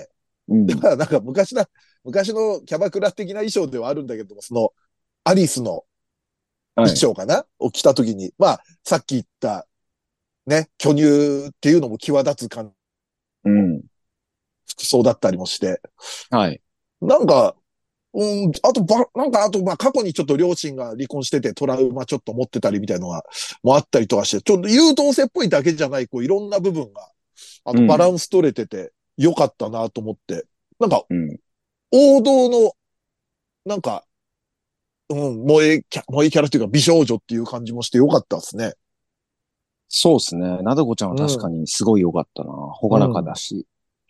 で、 うん。 まあなんか昔のキャバクラ的な衣装ではあるんだけども、アリスの衣はい。 装かなを着たときに、まあ、さっき言ったね、巨乳っていうのも際立つ感じのうん。 服装だったりもして、 はい。 なんか、あと、まあ、過去にちょっと両親が離婚しててトラウマちょっと持ってたりみたいなのが、もあったりとかして、ちょっと優等生っぽいだけじゃない、こう、いろんな部分が、バラうん。 ンス取れてて、良かったなと思って、なんか、 うん。 王道の、なんか、うん、萌えキャラっていうか美少女っていう感じもして良かったですね。 そうっすね。なでこちゃんは確かうん、 にすごい良かったな。ほがらかうん。 だし。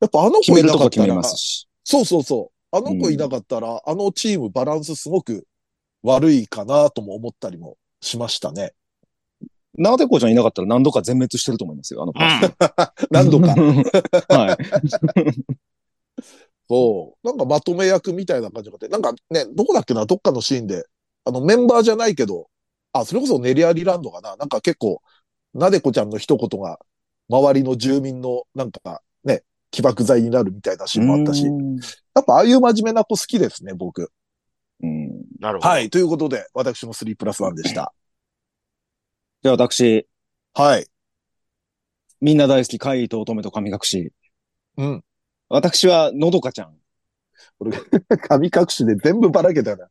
やっぱあの決子いなめるとこ決めかったら、 ますし。 そうそうそう。あうん。 の子いなかったら、あのチームバランスすごく悪いかなとも思ったりもしましたね。 長手コちゃんいなかったら何度か全滅してると思いますよ、あのファースト。 うん。 何度か。 はい。 そう。なんかまとめ役みたいな感じがあって、なんかね、どこだっけな、どっかのシーンで、メンバーじゃないけど、あ、それこそネリアリランドかな。なんか結構、なでこちゃんの一言が、周りの住民の、なんかね、起爆剤になるみたいなシうーーンもあったし、 ん。 やっぱああいう真面目な子好きですね、僕。 うん。 はい。 なるほど。 ということで、私の3プラス1でした。 じゃあ私、 はい。 みんな大好き、怪異と乙女と神隠し。 うん。 私は、のどかちゃん。 これ、神隠しで全部ばらけたな。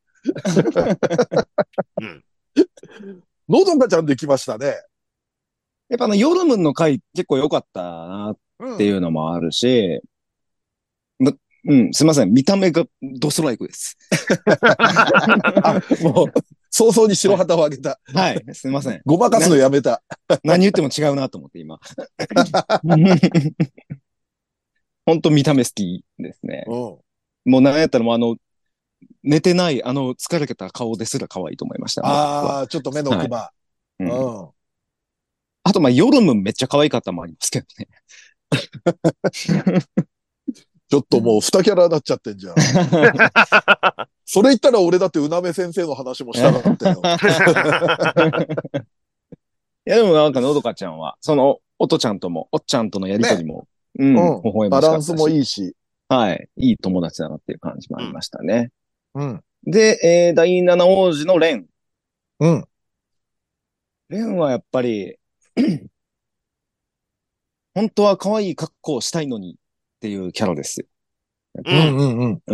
うん。 のどかちゃんできましたね。 やっぱヨルムンの回結構良かったなっうん。 ていうのもあるし、むうん、すいません。見た目がドストライクです。 あ、もう、早々に白はい。 旗を上げた。 はい。すいません。 ごまかすのやめた。 何言っても違うなと思って今。本当見た目好きですね。 うん。 もうなんやったらもう寝てない疲れた顔ですら可愛いと思いました、あの時は。 ああ、ちょっと目のはい。 クマ。 うん。 うん。 あとヨルムンめっちゃ可愛かったもありますけどね。 ちょっともう二キャラになっちゃってんじゃん。それ言ったら俺だってうなめ先生の話もしたかったよ。 いや、でもなんかのどかちゃんは、おとちゃんとも、おっちゃんとのやりとりね。 も、うん、 うん。 微笑ましバランスかったし、 もいいし。 はい、いい友達だなっていう感じもありましたね。 うん。 で、第七王子のレン。 うん。 レンはやっぱり、本当は可愛い格好をしたいのにっていうキャラですよ。 うん。 うんうんうん。 うん。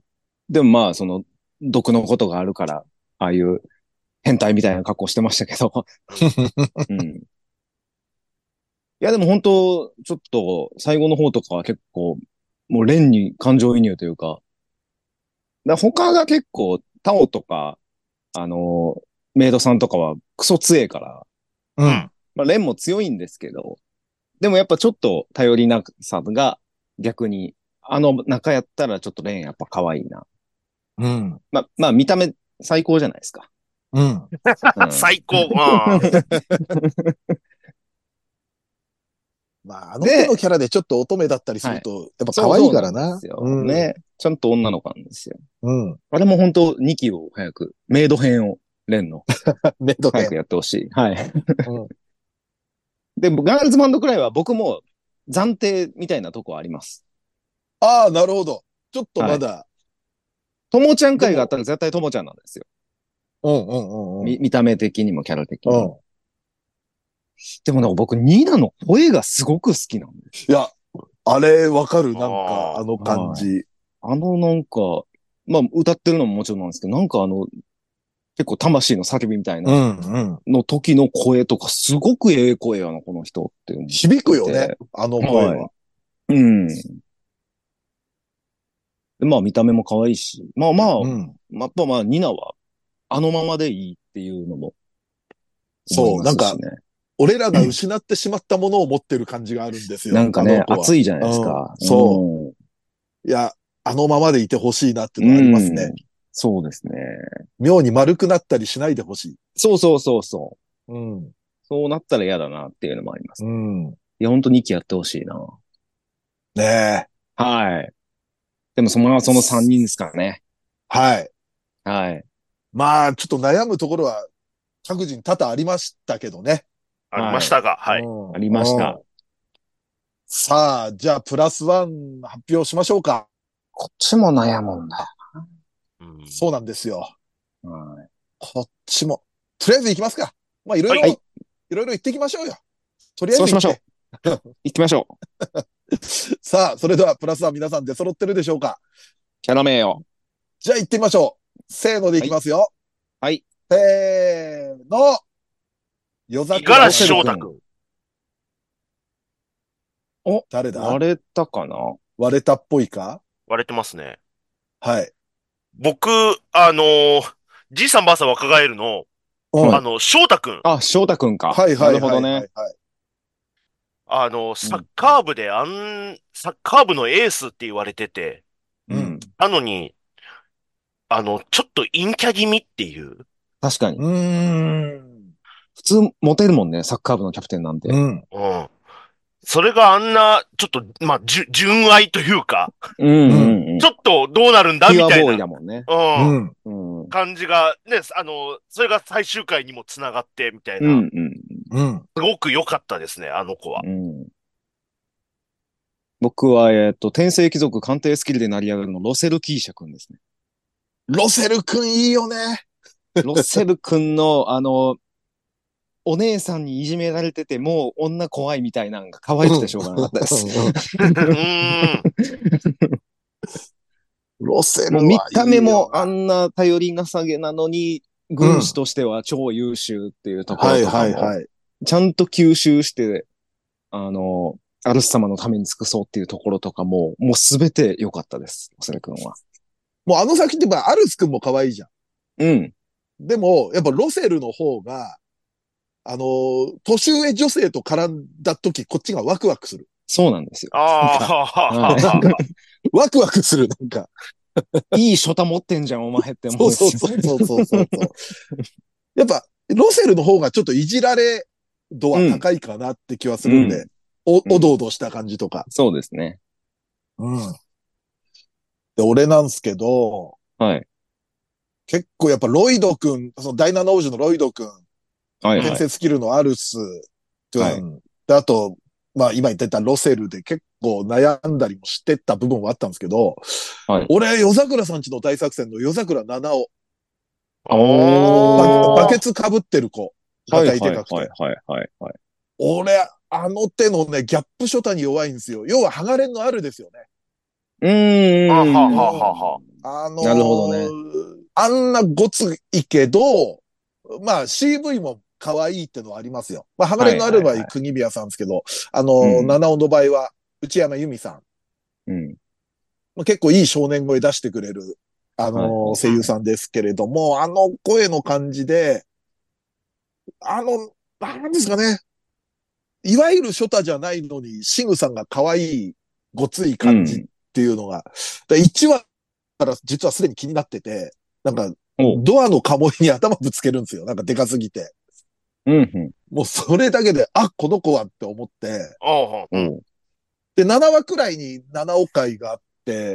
でも毒のことがあるから、ああいう変態みたいな格好してましたけど、 うん。 うん。いや、でも本当、ちょっと、最後の方とかは結構、もうレンに感情移入というか、他が結構、タオとか、あのメイドさんとかはクソ強えから、 うん。 うん。 まあ、レンも強いんですけど、でもやっぱちょっと頼りなさが逆に、あの中やったらちょっとレンやっぱ可愛いな。 うん。 まあ見た目最高じゃないですか。 うん。 うん。 最高。ああ。 まあ、あの手ので、 キャラでちょっと乙女だったりすはい。 ると、やっぱ可愛いそうなんでからな。 すよ。 うん。 ね。ちゃんと女の子なんですよ。 うん。 あれも本当2期を早く、メイド編を、レンの、 メイド編。 早くやってほしい。はい。 うん。 で、ガールズバンドくらいは僕も暫定みたいなとこあります。 ああ、なるほど。ちょっとはい。 まだ、 ともちゃんでも、 会があったら絶対ともちゃんなんですよ。 うんうんうんうん。 見た目的にもキャラ的にも。 うん。 でもなんか僕、ニーナの声がすごく好きなんです。 いや、あれわかる。なんか、あああ。 の感はい。 じ。 なんか、まあ歌ってるのももちろんなんですけど、なんか結構魂の叫びみたいなうんうん。 の時の声とか、すごくええ声やな、この人って思っ響くよね。 てて。 あの声はい。 は。 うん。でまあ見た目も可愛いし、 うん。 やっぱニナはあのままでいいっていうのも思いそう。なんか、 ますしね。 俺らが失ってしまったものを持ってる感じがあるんですよ。あのなんかね、 子は。 熱いじゃないですうん。 か。 そうん。 う。いや、あのままでいてほしいなっていうのはありますね。 うん。そうですね。 妙に丸くなったりしないでほしい。 そうそうそうそう。 うん。 そうなったら嫌だなっていうのもありまうす。 ん。 いや、本当に期やってほしいな。 ねえ。 はい。でもその3人ですからね。 はい。 はい。 まあ、ちょっと悩むところは各人多々ありましたけどね。 ありまはい。 したが、 うはい。 ん。 ありました。 うん。さあ、じゃあ、プラスワン発表しましょうか。 こっちも悩むんだうん。 そうなんですよ。 よ。はい。 こっちも。とりあえず行きますか。まあ、 はい。 はい。 いろいろ言っていきましょうよ。とりあえそうしましょう。 ず行って。 行きましょう。 さあ、それではプラスワン皆さん出揃ってるでしょうか。 キャラ名を。 じゃあ行ってみましょう。せーので行はい。 きますよ。 はい。 せーの。夜五十嵐桜オセロ。 オセロ君。 翔太くん。 お、 誰だ？ 割れたかな？ 割れたっぽいか？ 割れてますね。 はい。 僕、あのじいさんばあさん若返るの、 うん。 はい。 翔太くん。 あ、翔太くんか。 はいなはいはいるほどね。 はいはい。 サッカー部でサッカー部のエースって言われてて、 うん。 なのに、ちょっと陰キャ気味っていう。 確かに。 うーん。 普通、モテるもんね、サッカー部のキャプテンなんて。 うん。 うん。それがあんな、ちょっと、まあ、純愛というか、 うんううん。 んうん。 ちょっとどうなるんだピュアボーイみたいな、 だもんね。 うん、 うん。 うん。うん感じが、ね、それが最終回にもつながって、みたいな、 うんうん。 すごく良かったですね、あの子は。 うん。僕は、天聖貴族鑑定スキルで成り上がるの、ロセルキーシャ君ですね。 ロセル君いいよね。 ロッセル君の、お姉さんにいじめられてて、もう女怖いみたいなのが可愛くてしょうがなかったです。 うーん。 ロセもうルは見た目いいよもあんな頼りなさげなのに、 な。うん。 軍師としては超優秀っていうところはいとかも、 はいはい。 ちゃんと吸収して、あの、アルス様のために尽くそうっていうところとかも、もうすべて良かったです、ロセル君は。 もうあの先ってアルス君も可愛いじゃん。 うん。 でも、やっぱロセルの方が、年上女性と絡んだ時、こっちがワクワクする。 そうなんですよ。 なんか、 ああ、ははははは。 ワクワクする、なんか。 い。いいショタ持ってんじゃん、お前って思うんそうですよ。 そうそうそうそうそう。やっぱ、ロセルの方がちょっといじられ度はうん。 高いかなって気はすうん。 るんで、おうん。 どおどした感じとか。 そうですね。 うん。で、俺なんすけど、 はい。 結構やっぱロイド君、その第七王子のロイド君、転はいはい。 生スキルのアルスはい。 君、で、あと、まあ今言ってたロセルで結構悩んだりもしてた部分はあったんですけど、 はい。 俺、夜桜さんちの大作戦の夜桜七尾、バおー。 ケツ被ってる子、がはい体はいはいでかくて。 はいはいはい。 俺、あの手のね、ギャップショタに弱いんですよ。要は、ハガレンのあるですよね。 うあはーうん。 ははは。 ん。なるほどね。 あんなごついけど、まあ CV も可愛いってのはありますよ。まあ、ハガレはいンのある場合、 はいはい。 国宮さんですけど、 うん。 七尾の場合は、内山由美さん。 うん。 まあ、結構いい少年声出してくれる、 はいはい声優はい。 さんですけれども、あの声の感じで、なんですかね。いわゆるショタじゃないのに、シグさんが可愛い、ごつい感じっうん。 ていうのが、1話から実はすでに気になってて、なんか、 おう。 ドアの鴨居に頭ぶつけるんですよ。なんかでかすぎて。 うん。うん。 もうそれだけで、あ、この子はって思って、 ああ、うん。 おう。 で、7話くらいに7話会があって、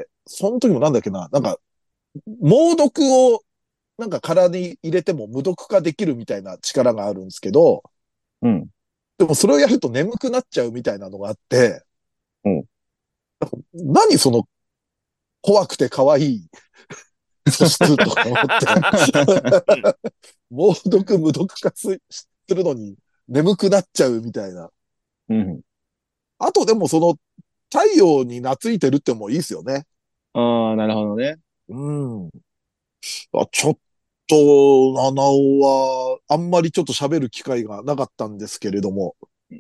その時もなんだっけな、なんか、猛毒をなんか体に入れても無毒化できるみたいな力があるんですけど、 うん。 でもそれをやると眠くなっちゃうみたいなのがあって、 おう。 何その怖くて可愛い素質とか思って、 うん。 猛毒無毒化するのに眠くなっちゃうみたいな。 うん。 あとでもその太陽に懐いてるってもいいですよね。 ああ、なるほどね。 うん。ちょっと、七尾は、あんまりちょっと喋る機会がなかったんですけれども、 うん。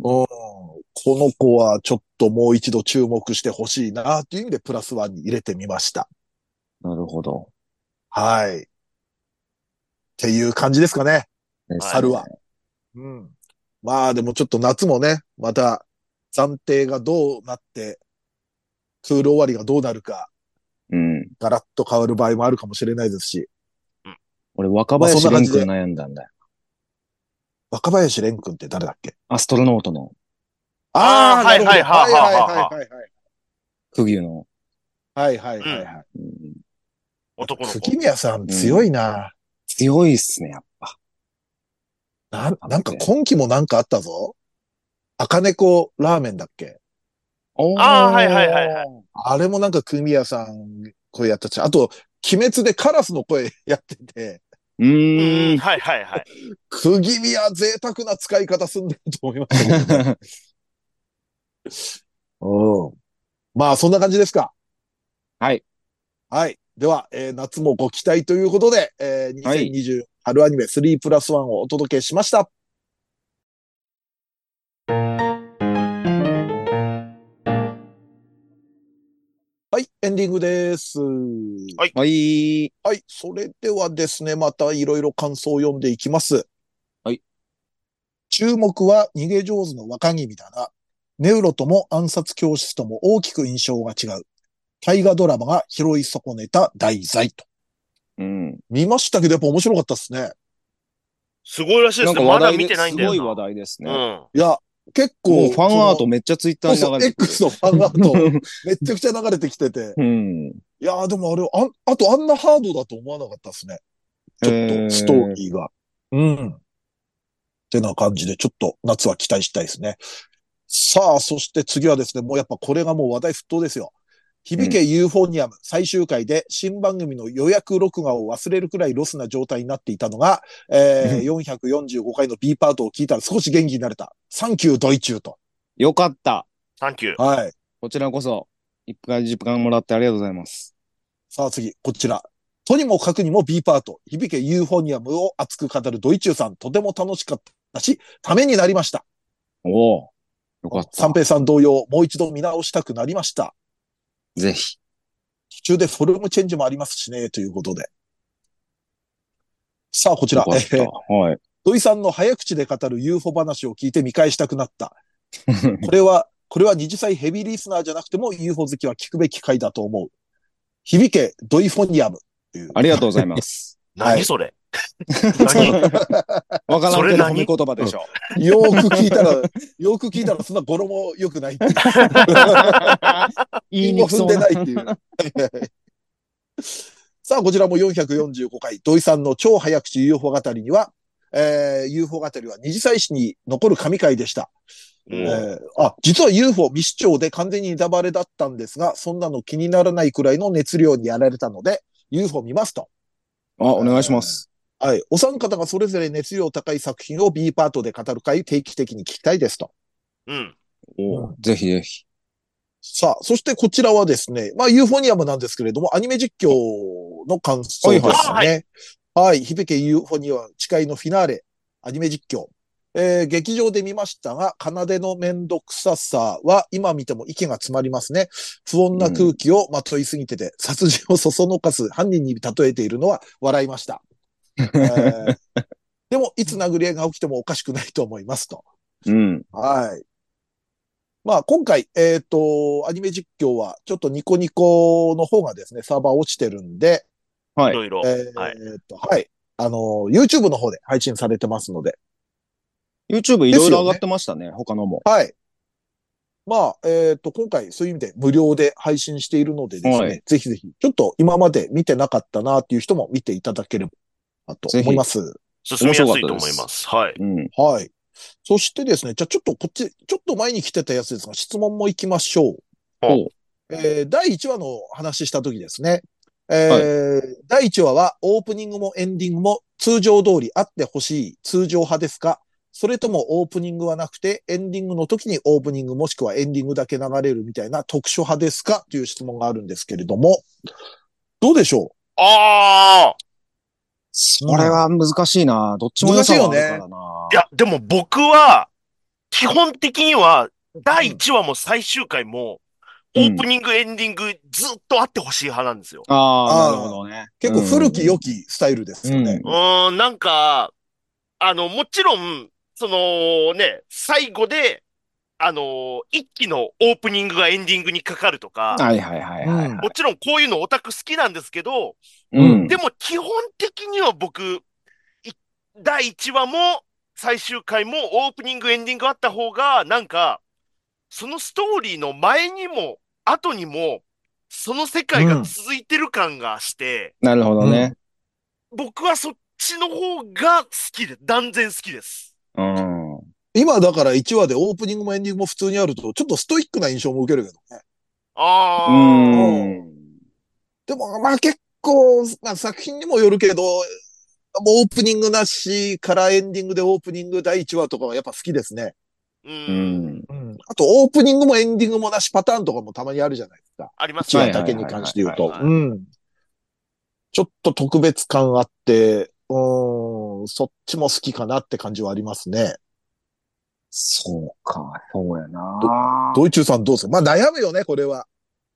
うん、この子はちょっともう一度注目してほしいなっていう意味でプラスワンに入れてみました。 なるほど。 はい。っていう感じですかね。 ですね。 春は。うん。まあでもちょっと夏もね、また暫定がどうなって、クール終わりがどうなるか、 うん。 ガラッと変わる場合もあるかもしれないですし。 うん。 俺、若まあそん林蓮君な感じで、 悩んだんだよ。 若林蓮君って誰だっけ？ アストロノートのああ、 ああ、はいなるほど。 はいはあはいはいはあはあはあ。 はいはいはい。 釘生の。 はいはいうん。 はいはい。 うん。 やっぱ、 男の子。 釘宮さん強うん。 いな。 強いっすね、やっぱ。 なんかあって。 今期もなんかあったぞ。赤猫ラーメンだっけ？ ああ、はいはいはいはい。 おー。 あれもなんか釘宮さん声やったし、あと、鬼滅でカラスの声やってて、 ううん、 ーん。 はいはいはい。 釘宮贅沢な使い方すんだと思いましたけどね。うん。まあ、そんな感じですか。 はい。 はい。では、夏もご期待ということで、 はい。 2020春アニメ3プラス1をお届けしました。はい、エンディングです。 はい。 はい。 はい、それではですね、またいろいろ感想を読んでいきます。 はい。 注目は逃げ上手の若君だな。ネウロとも暗殺教室とも大きく印象が違う。大河ドラマが拾い損ねた題材と。 うん。 見ましたけどやっぱ面白かったですね。 すごいらしいですね。まだ見てないんだよな。 すごい話題ですね。 いや、結構。 もうファンアートめっちゃツイッターに流れてくる。 そうそう、X のファンアートめちゃくちゃ流れてきてて。 うん。 いやでもあれ、あとあんなハードだと思わなかったですね。ちょっと、ストーリーが。うん。ってな感じで、ちょっと夏は期待したいですね。さあ、そして次はですね、もうやっぱこれがもう話題沸騰ですよ。響けユーフォニアム最終回で新番組の予約録画を忘れるくらいロスな状態になっていたのが、445回の B パートを聞いたら少し元気になれた。サンキュードイチューと。 よかった。 サンキュー。 はい。 こちらこそ、一回時間もらってありがとうございます。 さあ次、こちら。とにもかくにも B パート、響けユーフォニアムを熱く語るドイチューさん、とても楽しかったし、ためになりました。 おお。よかった。 三平さん同様、もう一度見直したくなりました。 ぜひ。 途中でフォルムチェンジもありますしね、ということで。さあ、こちら。 はい。 土井さんの早口で語る UFO 話を聞いて見返したくなった。これは20歳ヘビーリスナーじゃなくても UFO 好きは聞くべき回だと思う。響けドイフォニアム。 ありがとうございます。 何それ何わからんけど褒め言葉でしょ。 よく聞いたらそんな語呂も良くないっていう。 いいに踏んでないっていう。さあ、こちらも445回、土井さんの超早口 UFO 語りには、UFO 語りは二次祭祀に残る神回でした。実は UFO 未視聴で完全にネタバレだったんですが、そんなの気にならないくらいの熱量にやられたので、UFO 見ますと。 お願いします。 はい。お三方がそれぞれ熱量高い作品を B パートで語る回定期的に聞きたいですと。 ぜひぜひ。 さあ、そしてこちらはですね、まあ、ユーフォニアムなんですけれども、アニメ実況の感想ですね。はい。響けユーフォニアム誓いのフィナーレ、アニメ実況。劇場で見ましたが、奏のめんどくささは今見ても息が詰まりますね。不穏な空気をまといすぎてて、殺人をそそのかす犯人に例えているのは笑いました。でも、いつ殴り合いが起きてもおかしくないと思いますと。はい。まあ、今回、アニメ実況は、ちょっとニコニコの方がですね、サーバー落ちてるんで、 はい。いろいろ。 はい。YouTube の方で配信されてますので。 YouTube いろいろ上がってましたね、他のも。 はい。まあ、今回そういう意味で無料で配信しているのでですね、ぜひぜひ、ちょっと今まで見てなかったなっていう人も見ていただければと思います。 進みやすいと思います。はい。 はい。そしてですね、じゃあちょっとちょっと前に来てたやつですが、質問も行きましょう。第1話の話した時ですね。第1話はオープニングもエンディングも通常通りあってほしい通常派ですか？それともオープニングはなくてエンディングの時にオープニングもしくはエンディングだけ流れるみたいな特殊派ですかという質問があるんですけれども、どうでしょう？ それは難しいな。どっちも良さはあるからな。 いや、でも僕は、基本的には、第1話も最終回も、オープニング、エンディング、ずっとあってほしい派なんですよ。 なるほどね。 結構古き良きスタイルですよね。 なんか、もちろん、最後で、一期のオープニングがエンディングにかかるとか、もちろんこういうのオタク好きなんですけど、でも基本的には僕、第1話も最終回もオープニング、エンディングあった方が、なんか、そのストーリーの前にも、後にも、その世界が続いてる感がして、 なるほどね。 僕はそっちの方が好きで、断然好きです。 今だから1話でオープニングもエンディングも普通にあると、ちょっとストイックな印象も受けるけどね。でも、まあ結構、まあ作品にもよるけど、もうオープニングなしからエンディングでオープニング第1話とかはやっぱ好きですね。あとオープニングもエンディングもなしパターンとかもたまにあるじゃないですか。 ありますね。1話だけに関して言うと。ちょっと特別感あって、そっちも好きかなって感じはありますね。 そうか、そうやな。 ドイチューさんどうですか？まあ悩むよね、これは。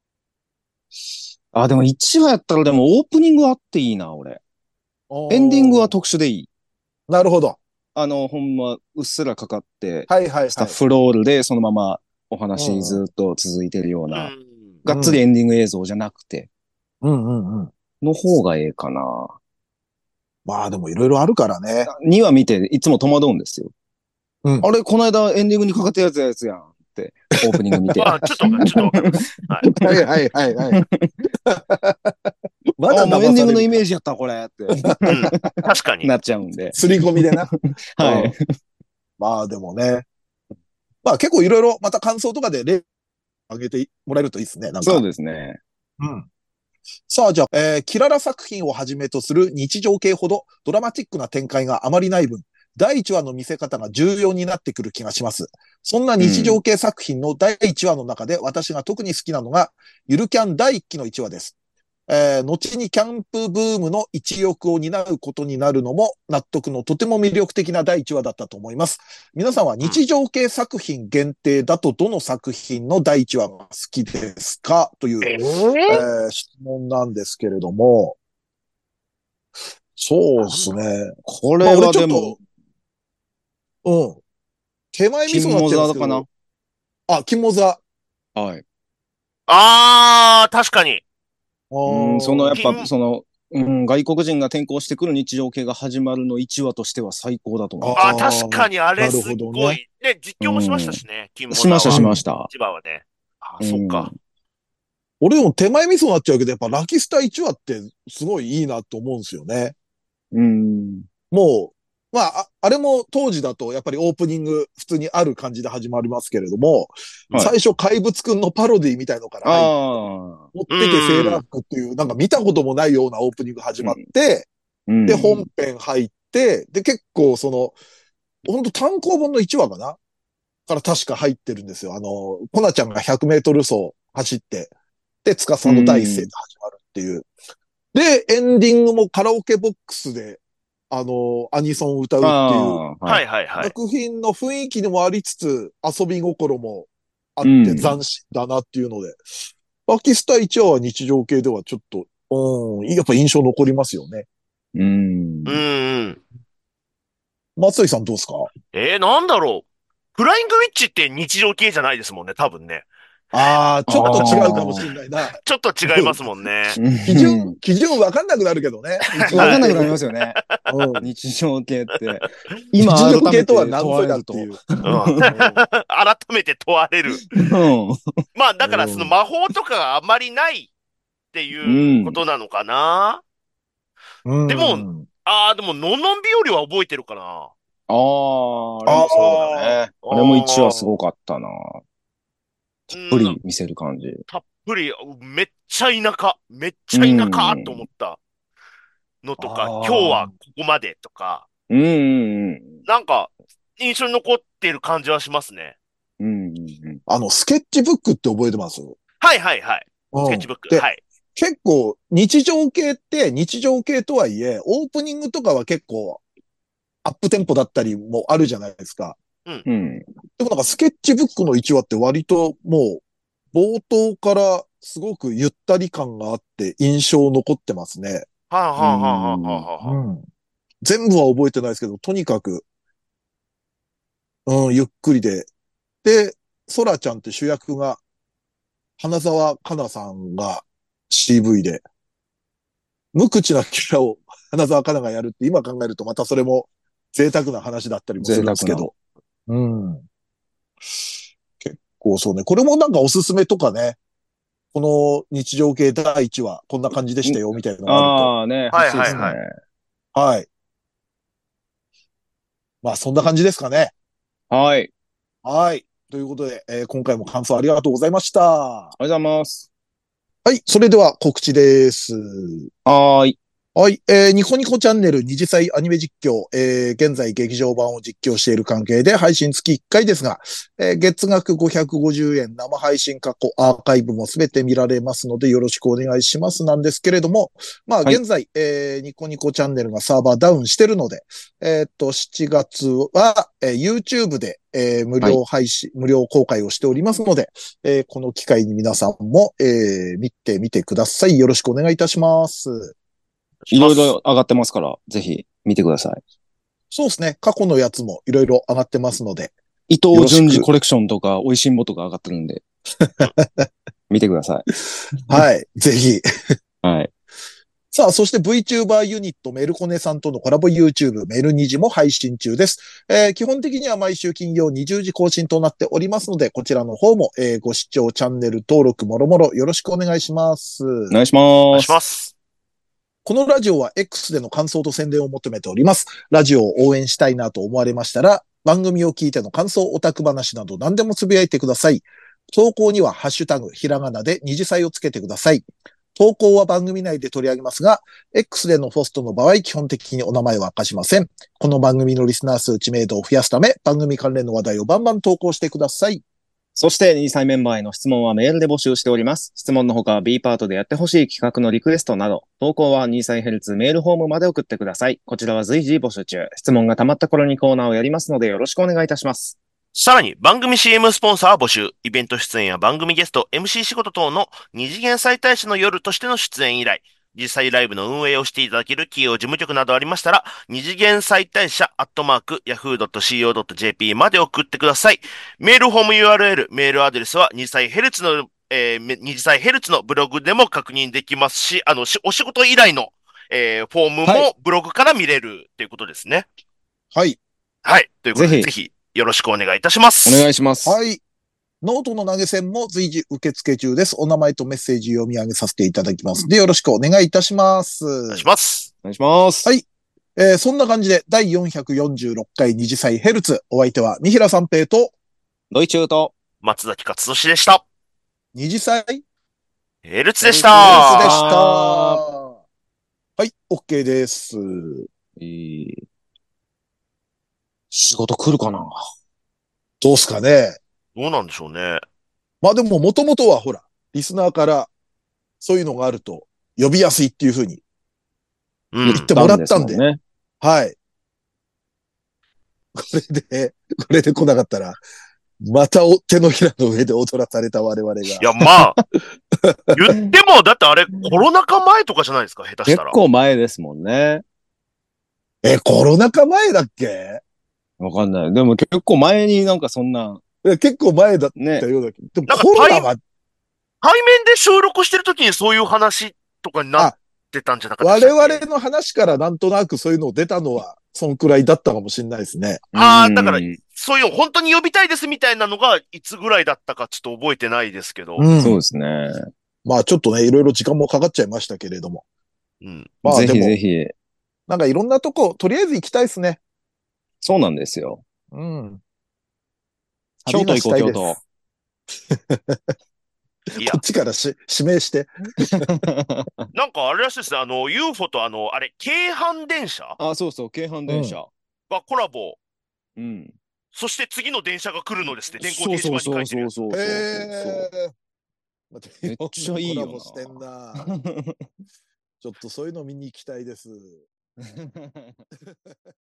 でも1話やったらでもオープニングあっていいな、俺。エンディングは特殊でいい。 なるほど。 ほんま、うっすらかかって、 はいはいはい。 スタッフロールでそのままお話ずっと続いてるような、 うん。 がっつりエンディング映像じゃなくて、 うんうんうん。 の方がええかな。 まあでもいろいろあるからね。 2話見ていつも戸惑うんですよ。 うん。 あれ、この間エンディングにかかったやつやんって、オープニング見て。 あ、ちょっとわかります。はい。 はいはいはいはい。まだあ、もうエンディングのイ騙されるか。 メージやった、これって、 うん。確かに。 なっちゃうんで。 刷り込みでな。 はい。 うん。まあでもね。まあ結構いろいろまた感想とかで例挙げてもらえるといいですね。なんそうか。 ですね。 うん。さあ、じゃあ、キララ作品をはじめとする日常系ほどドラマチックな展開があまりない分、第1話の見せ方が重要になってくる気がします。そんな日常系作品の第1話の中で私が特に好きなのが、ゆるキャン第1期の1話です。後にキャンプブームの一翼を担うことになるのも納得のとても魅力的な第1話だったと思います。皆さんは日常系作品限定だとどの作品の第1話が好きですかという、質問なんですけれども、そうですね。まあこれ俺ちょっと、 はでも、 うん。手前味噌になっ金モちゃいますけど、 ザかな。 あ、肝座。 はい。 確かに。 あうん、そのやっぱ、 金、 外国人が転校してくる日常系が始まるの1話としては最高だと思います。 確かにあれなるすっほどね。 ごい。ね、実況もしましたうん。 しね。金モしました、しザは。 ました。 千葉はね。 うそっか。 ん。 俺でも手前味噌になっちゃうけど、やっぱラキスタ1話ってすごいいいなと思うんですよね。 うん。 もう、まあ、あれも当時だとやっぱりオープニング普通にある感じで始まりますけれども、 はい。 最初怪物くんのパロディみたいのから入って、 ああ。 持っうてけセーラーん。 服っていう、なんか見たこともないようなオープニング始まっうん。 て、 うで、本ん。 編入って、で、結構本当単行本の1話かなから確か入ってるんですよ。コナちゃんが100メートル走走って、で、司うの第一声でん。 始まるっていう。で、エンディングもカラオケボックスで、アニソンを歌あうっていうあ、ははいい。 はいはい。 作品の雰囲気でもありつつ、遊び心もあうってん。 斬新だなっていうので、バキスタ1話は日常系ではちょっと、やっぱ印象残りますよね。 うん。 うん。 松井さんどうですか？ なんだろう。フライングウィッチって日常系じゃないですもんね、多分ね。 ああー、ちょっと違うかもしれああ。 ないな。 ちょっと違いますもんね。 基準わかんなくなるけどね。日わかんなくなり常系と。 ますよね。 うん。 日常系って。今日常改め系とはて問何ぞわれると。 やっていう。 うん。 うん。 改めて問われる。 うん。 まあ、だからそのうん。 魔法とかがあまりないってういうこん。 となのかな。 うでも、 ん。 でも、のんのん日和は覚えてるかな。 ああ、あれあもそうだあ、 ね。あれも1話すあごかったな。たっぷうん、 り見せる感じ。 たっぷり、めっちゃ田舎、めっちうゃ田舎と思ん。 ったのとか、今日はああ。 ここまでとか、 うん。 なんか、印象に残っている感じはしますね。 うん。うん。 スケッチブックって覚えてます？ はいはいはい。スケッうん。 チブック。 で、 はい。 結構日常系って日常系とはいえ、オープニングとかは結構アップテンポだったりもあるじゃないですか。 うん。 うん。 でもなんかスケッチブックの1話って割ともう冒頭からすごくゆったり感があって印象残ってますね。 はあはうあはあはあはあん。 はあ。 うん。全部は覚えてないですけど、とにかく、ゆっくりで。で、ソラちゃんって主役が花澤香菜さんが CV で、無口なキャラを花澤香菜がやるって今考えるとまたそれも贅沢な話だったりもす贅沢な。 るんですけど。うん。結構そうね。これもなんかおすすめとかね。この日常系第1話、こんな感じでしたよ、みたいなのがあると。 ああね、欲はいしいですね。 はいはい。 はい。まあ、そんな感じですかね。 はい。 はい。ということで、今回も感想ありがとうございました。はありがとうございます。 い。それでは告知です。 はーい。 はい。ニコニコチャンネル二次祭アニメ実況、現在劇場版を実況している関係で配信月1回ですが、月額550円生配信過去アーカイブもすべて見られますのでよろしくお願いしますなんですけれども、まあはい現在、ニコニコチャンネルがサーバーダウンしてるので、7月は、YouTube で、無料配信、無料公開をしておりますので、この機会に皆さんも、見てみてください。よろしくお願いいたします。 いろいします。 ろ上がってますから、ぜひ見てください。 そうですね。過去のやつもいろいろ上がってますので。 伊藤よろしく淳二コレクションとか、美味しんぼとか上がってるんで、見てください。 はい。ぜひ。 はい。 さあ、そして VTuber ユニットメルコネさんとのコラボ YouTube メルニジも配信中です。基本的には毎週金曜20時更新となっておりますので、こちらの方も、ご視聴、チャンネル登録もろもろよろしくお願いします。 お願いしお願います。 します。 このラジオは X での感想と宣伝を求めております。ラジオを応援したいなと思われましたら、番組を聞いての感想、オタク話など何でもつぶやいてください。投稿にはハッシュタグ、ひらがなで二次祭をつけてください。投稿は番組内で取り上げますが、X でのポストの場合、基本的にお名前は明かしません。この番組のリスナー数知名度を増やすため、番組関連の話題をバンバン投稿してください。 そして、2歳メンバーへの質問はメールで募集しております。質問のほか、B パートでやってほしい企画のリクエストなど、投稿は2歳ヘルツメールフォームまで送ってください。こちらは随時募集中。質問が溜まった頃にコーナーをやりますので、よろしくお願いいたします。 さらに番組 CM スポンサー募集、イベント出演や番組ゲスト、MC 仕事等の二次元再大使の夜としての出演依頼、実際ライブの運営をしていただける企業事務局などありましたら、二次元再大社アットマーク yahoo.co.jp まで送ってください。メールフォーム URL、メールアドレスは二次ヘルツの、二次ヘルツのブログでも確認できますし、お仕事依頼の、フォームはいもブログから見れるということですね。 はい。 はい。ということで、 ぜひぜひよろしくお願いいたします。 お願いします。 はい。ノートの投げ銭も随時受付中です。お名前とメッセージ読み上げさせていただきます。で、よろしくお願いいたします。 お願いします。 お願いします。 はい。そんな感じで、第446回二次祭ヘルツ。お相手は、三平三平と、 ドイチューと、 松崎勝利でした。 二次祭ヘルツでしヘルツヘルでしツでした。 た。 た。 はい、OK です。 仕事来るかな。 どうすかね。 どうなんでしょうね。 まあでも、もともとはほら、リスナーからそういうのがあると呼びやすいっていうふうに言っうん。 言ってもたんでらったんで、 すもんね。 はい。これで来なかったら、また手のひらの上で踊らされた我々が。 いや、まあ、言っても、だってあれ、コロナ禍前とかじゃないですか、下手したら。 結構前ですもんね。 コロナ禍前だっけ？ わかんない。でも結構前になんかそんな、 結構前だったね。 ようだけど。でもなんかコロナは、 対面で収録してる時にそういう話とかになっあ、 てたんじゃなかったでし我たっけ？ 々の話からなんとなくそういうの出たのは、そんくらいだったかもしれないですね。 うああ、だから、 ん。 そういうの本当に呼びたいですみたいなのが、いつぐらいだったかちょっと覚えてないですけど。 うん。 そうですね。 まあちょっとね、いろいろ時間もかかっちゃいましたけれども。 うん。 ぜひぜまあでも、 ひ。 なんかいろんなとこ、とりあえず行きたいですね。 そうなんですよ。 うん。 京都行こう、 旅がしたい京都。 です。 いや、 こっちから指名して。 なんかあれらしいですね。UFO とあれ、京阪電車あ、そうそう、京阪うん。 電車。 がコラボ。 うん。 そして次の電車が来るのですって、電光そうそう掲示板に書そうそういてるやつ。 そうそうそうそへえ。またう。めっいろんなコラちゃいいよボしてんな。 な。 ちょっとそういうの見に行きたいです。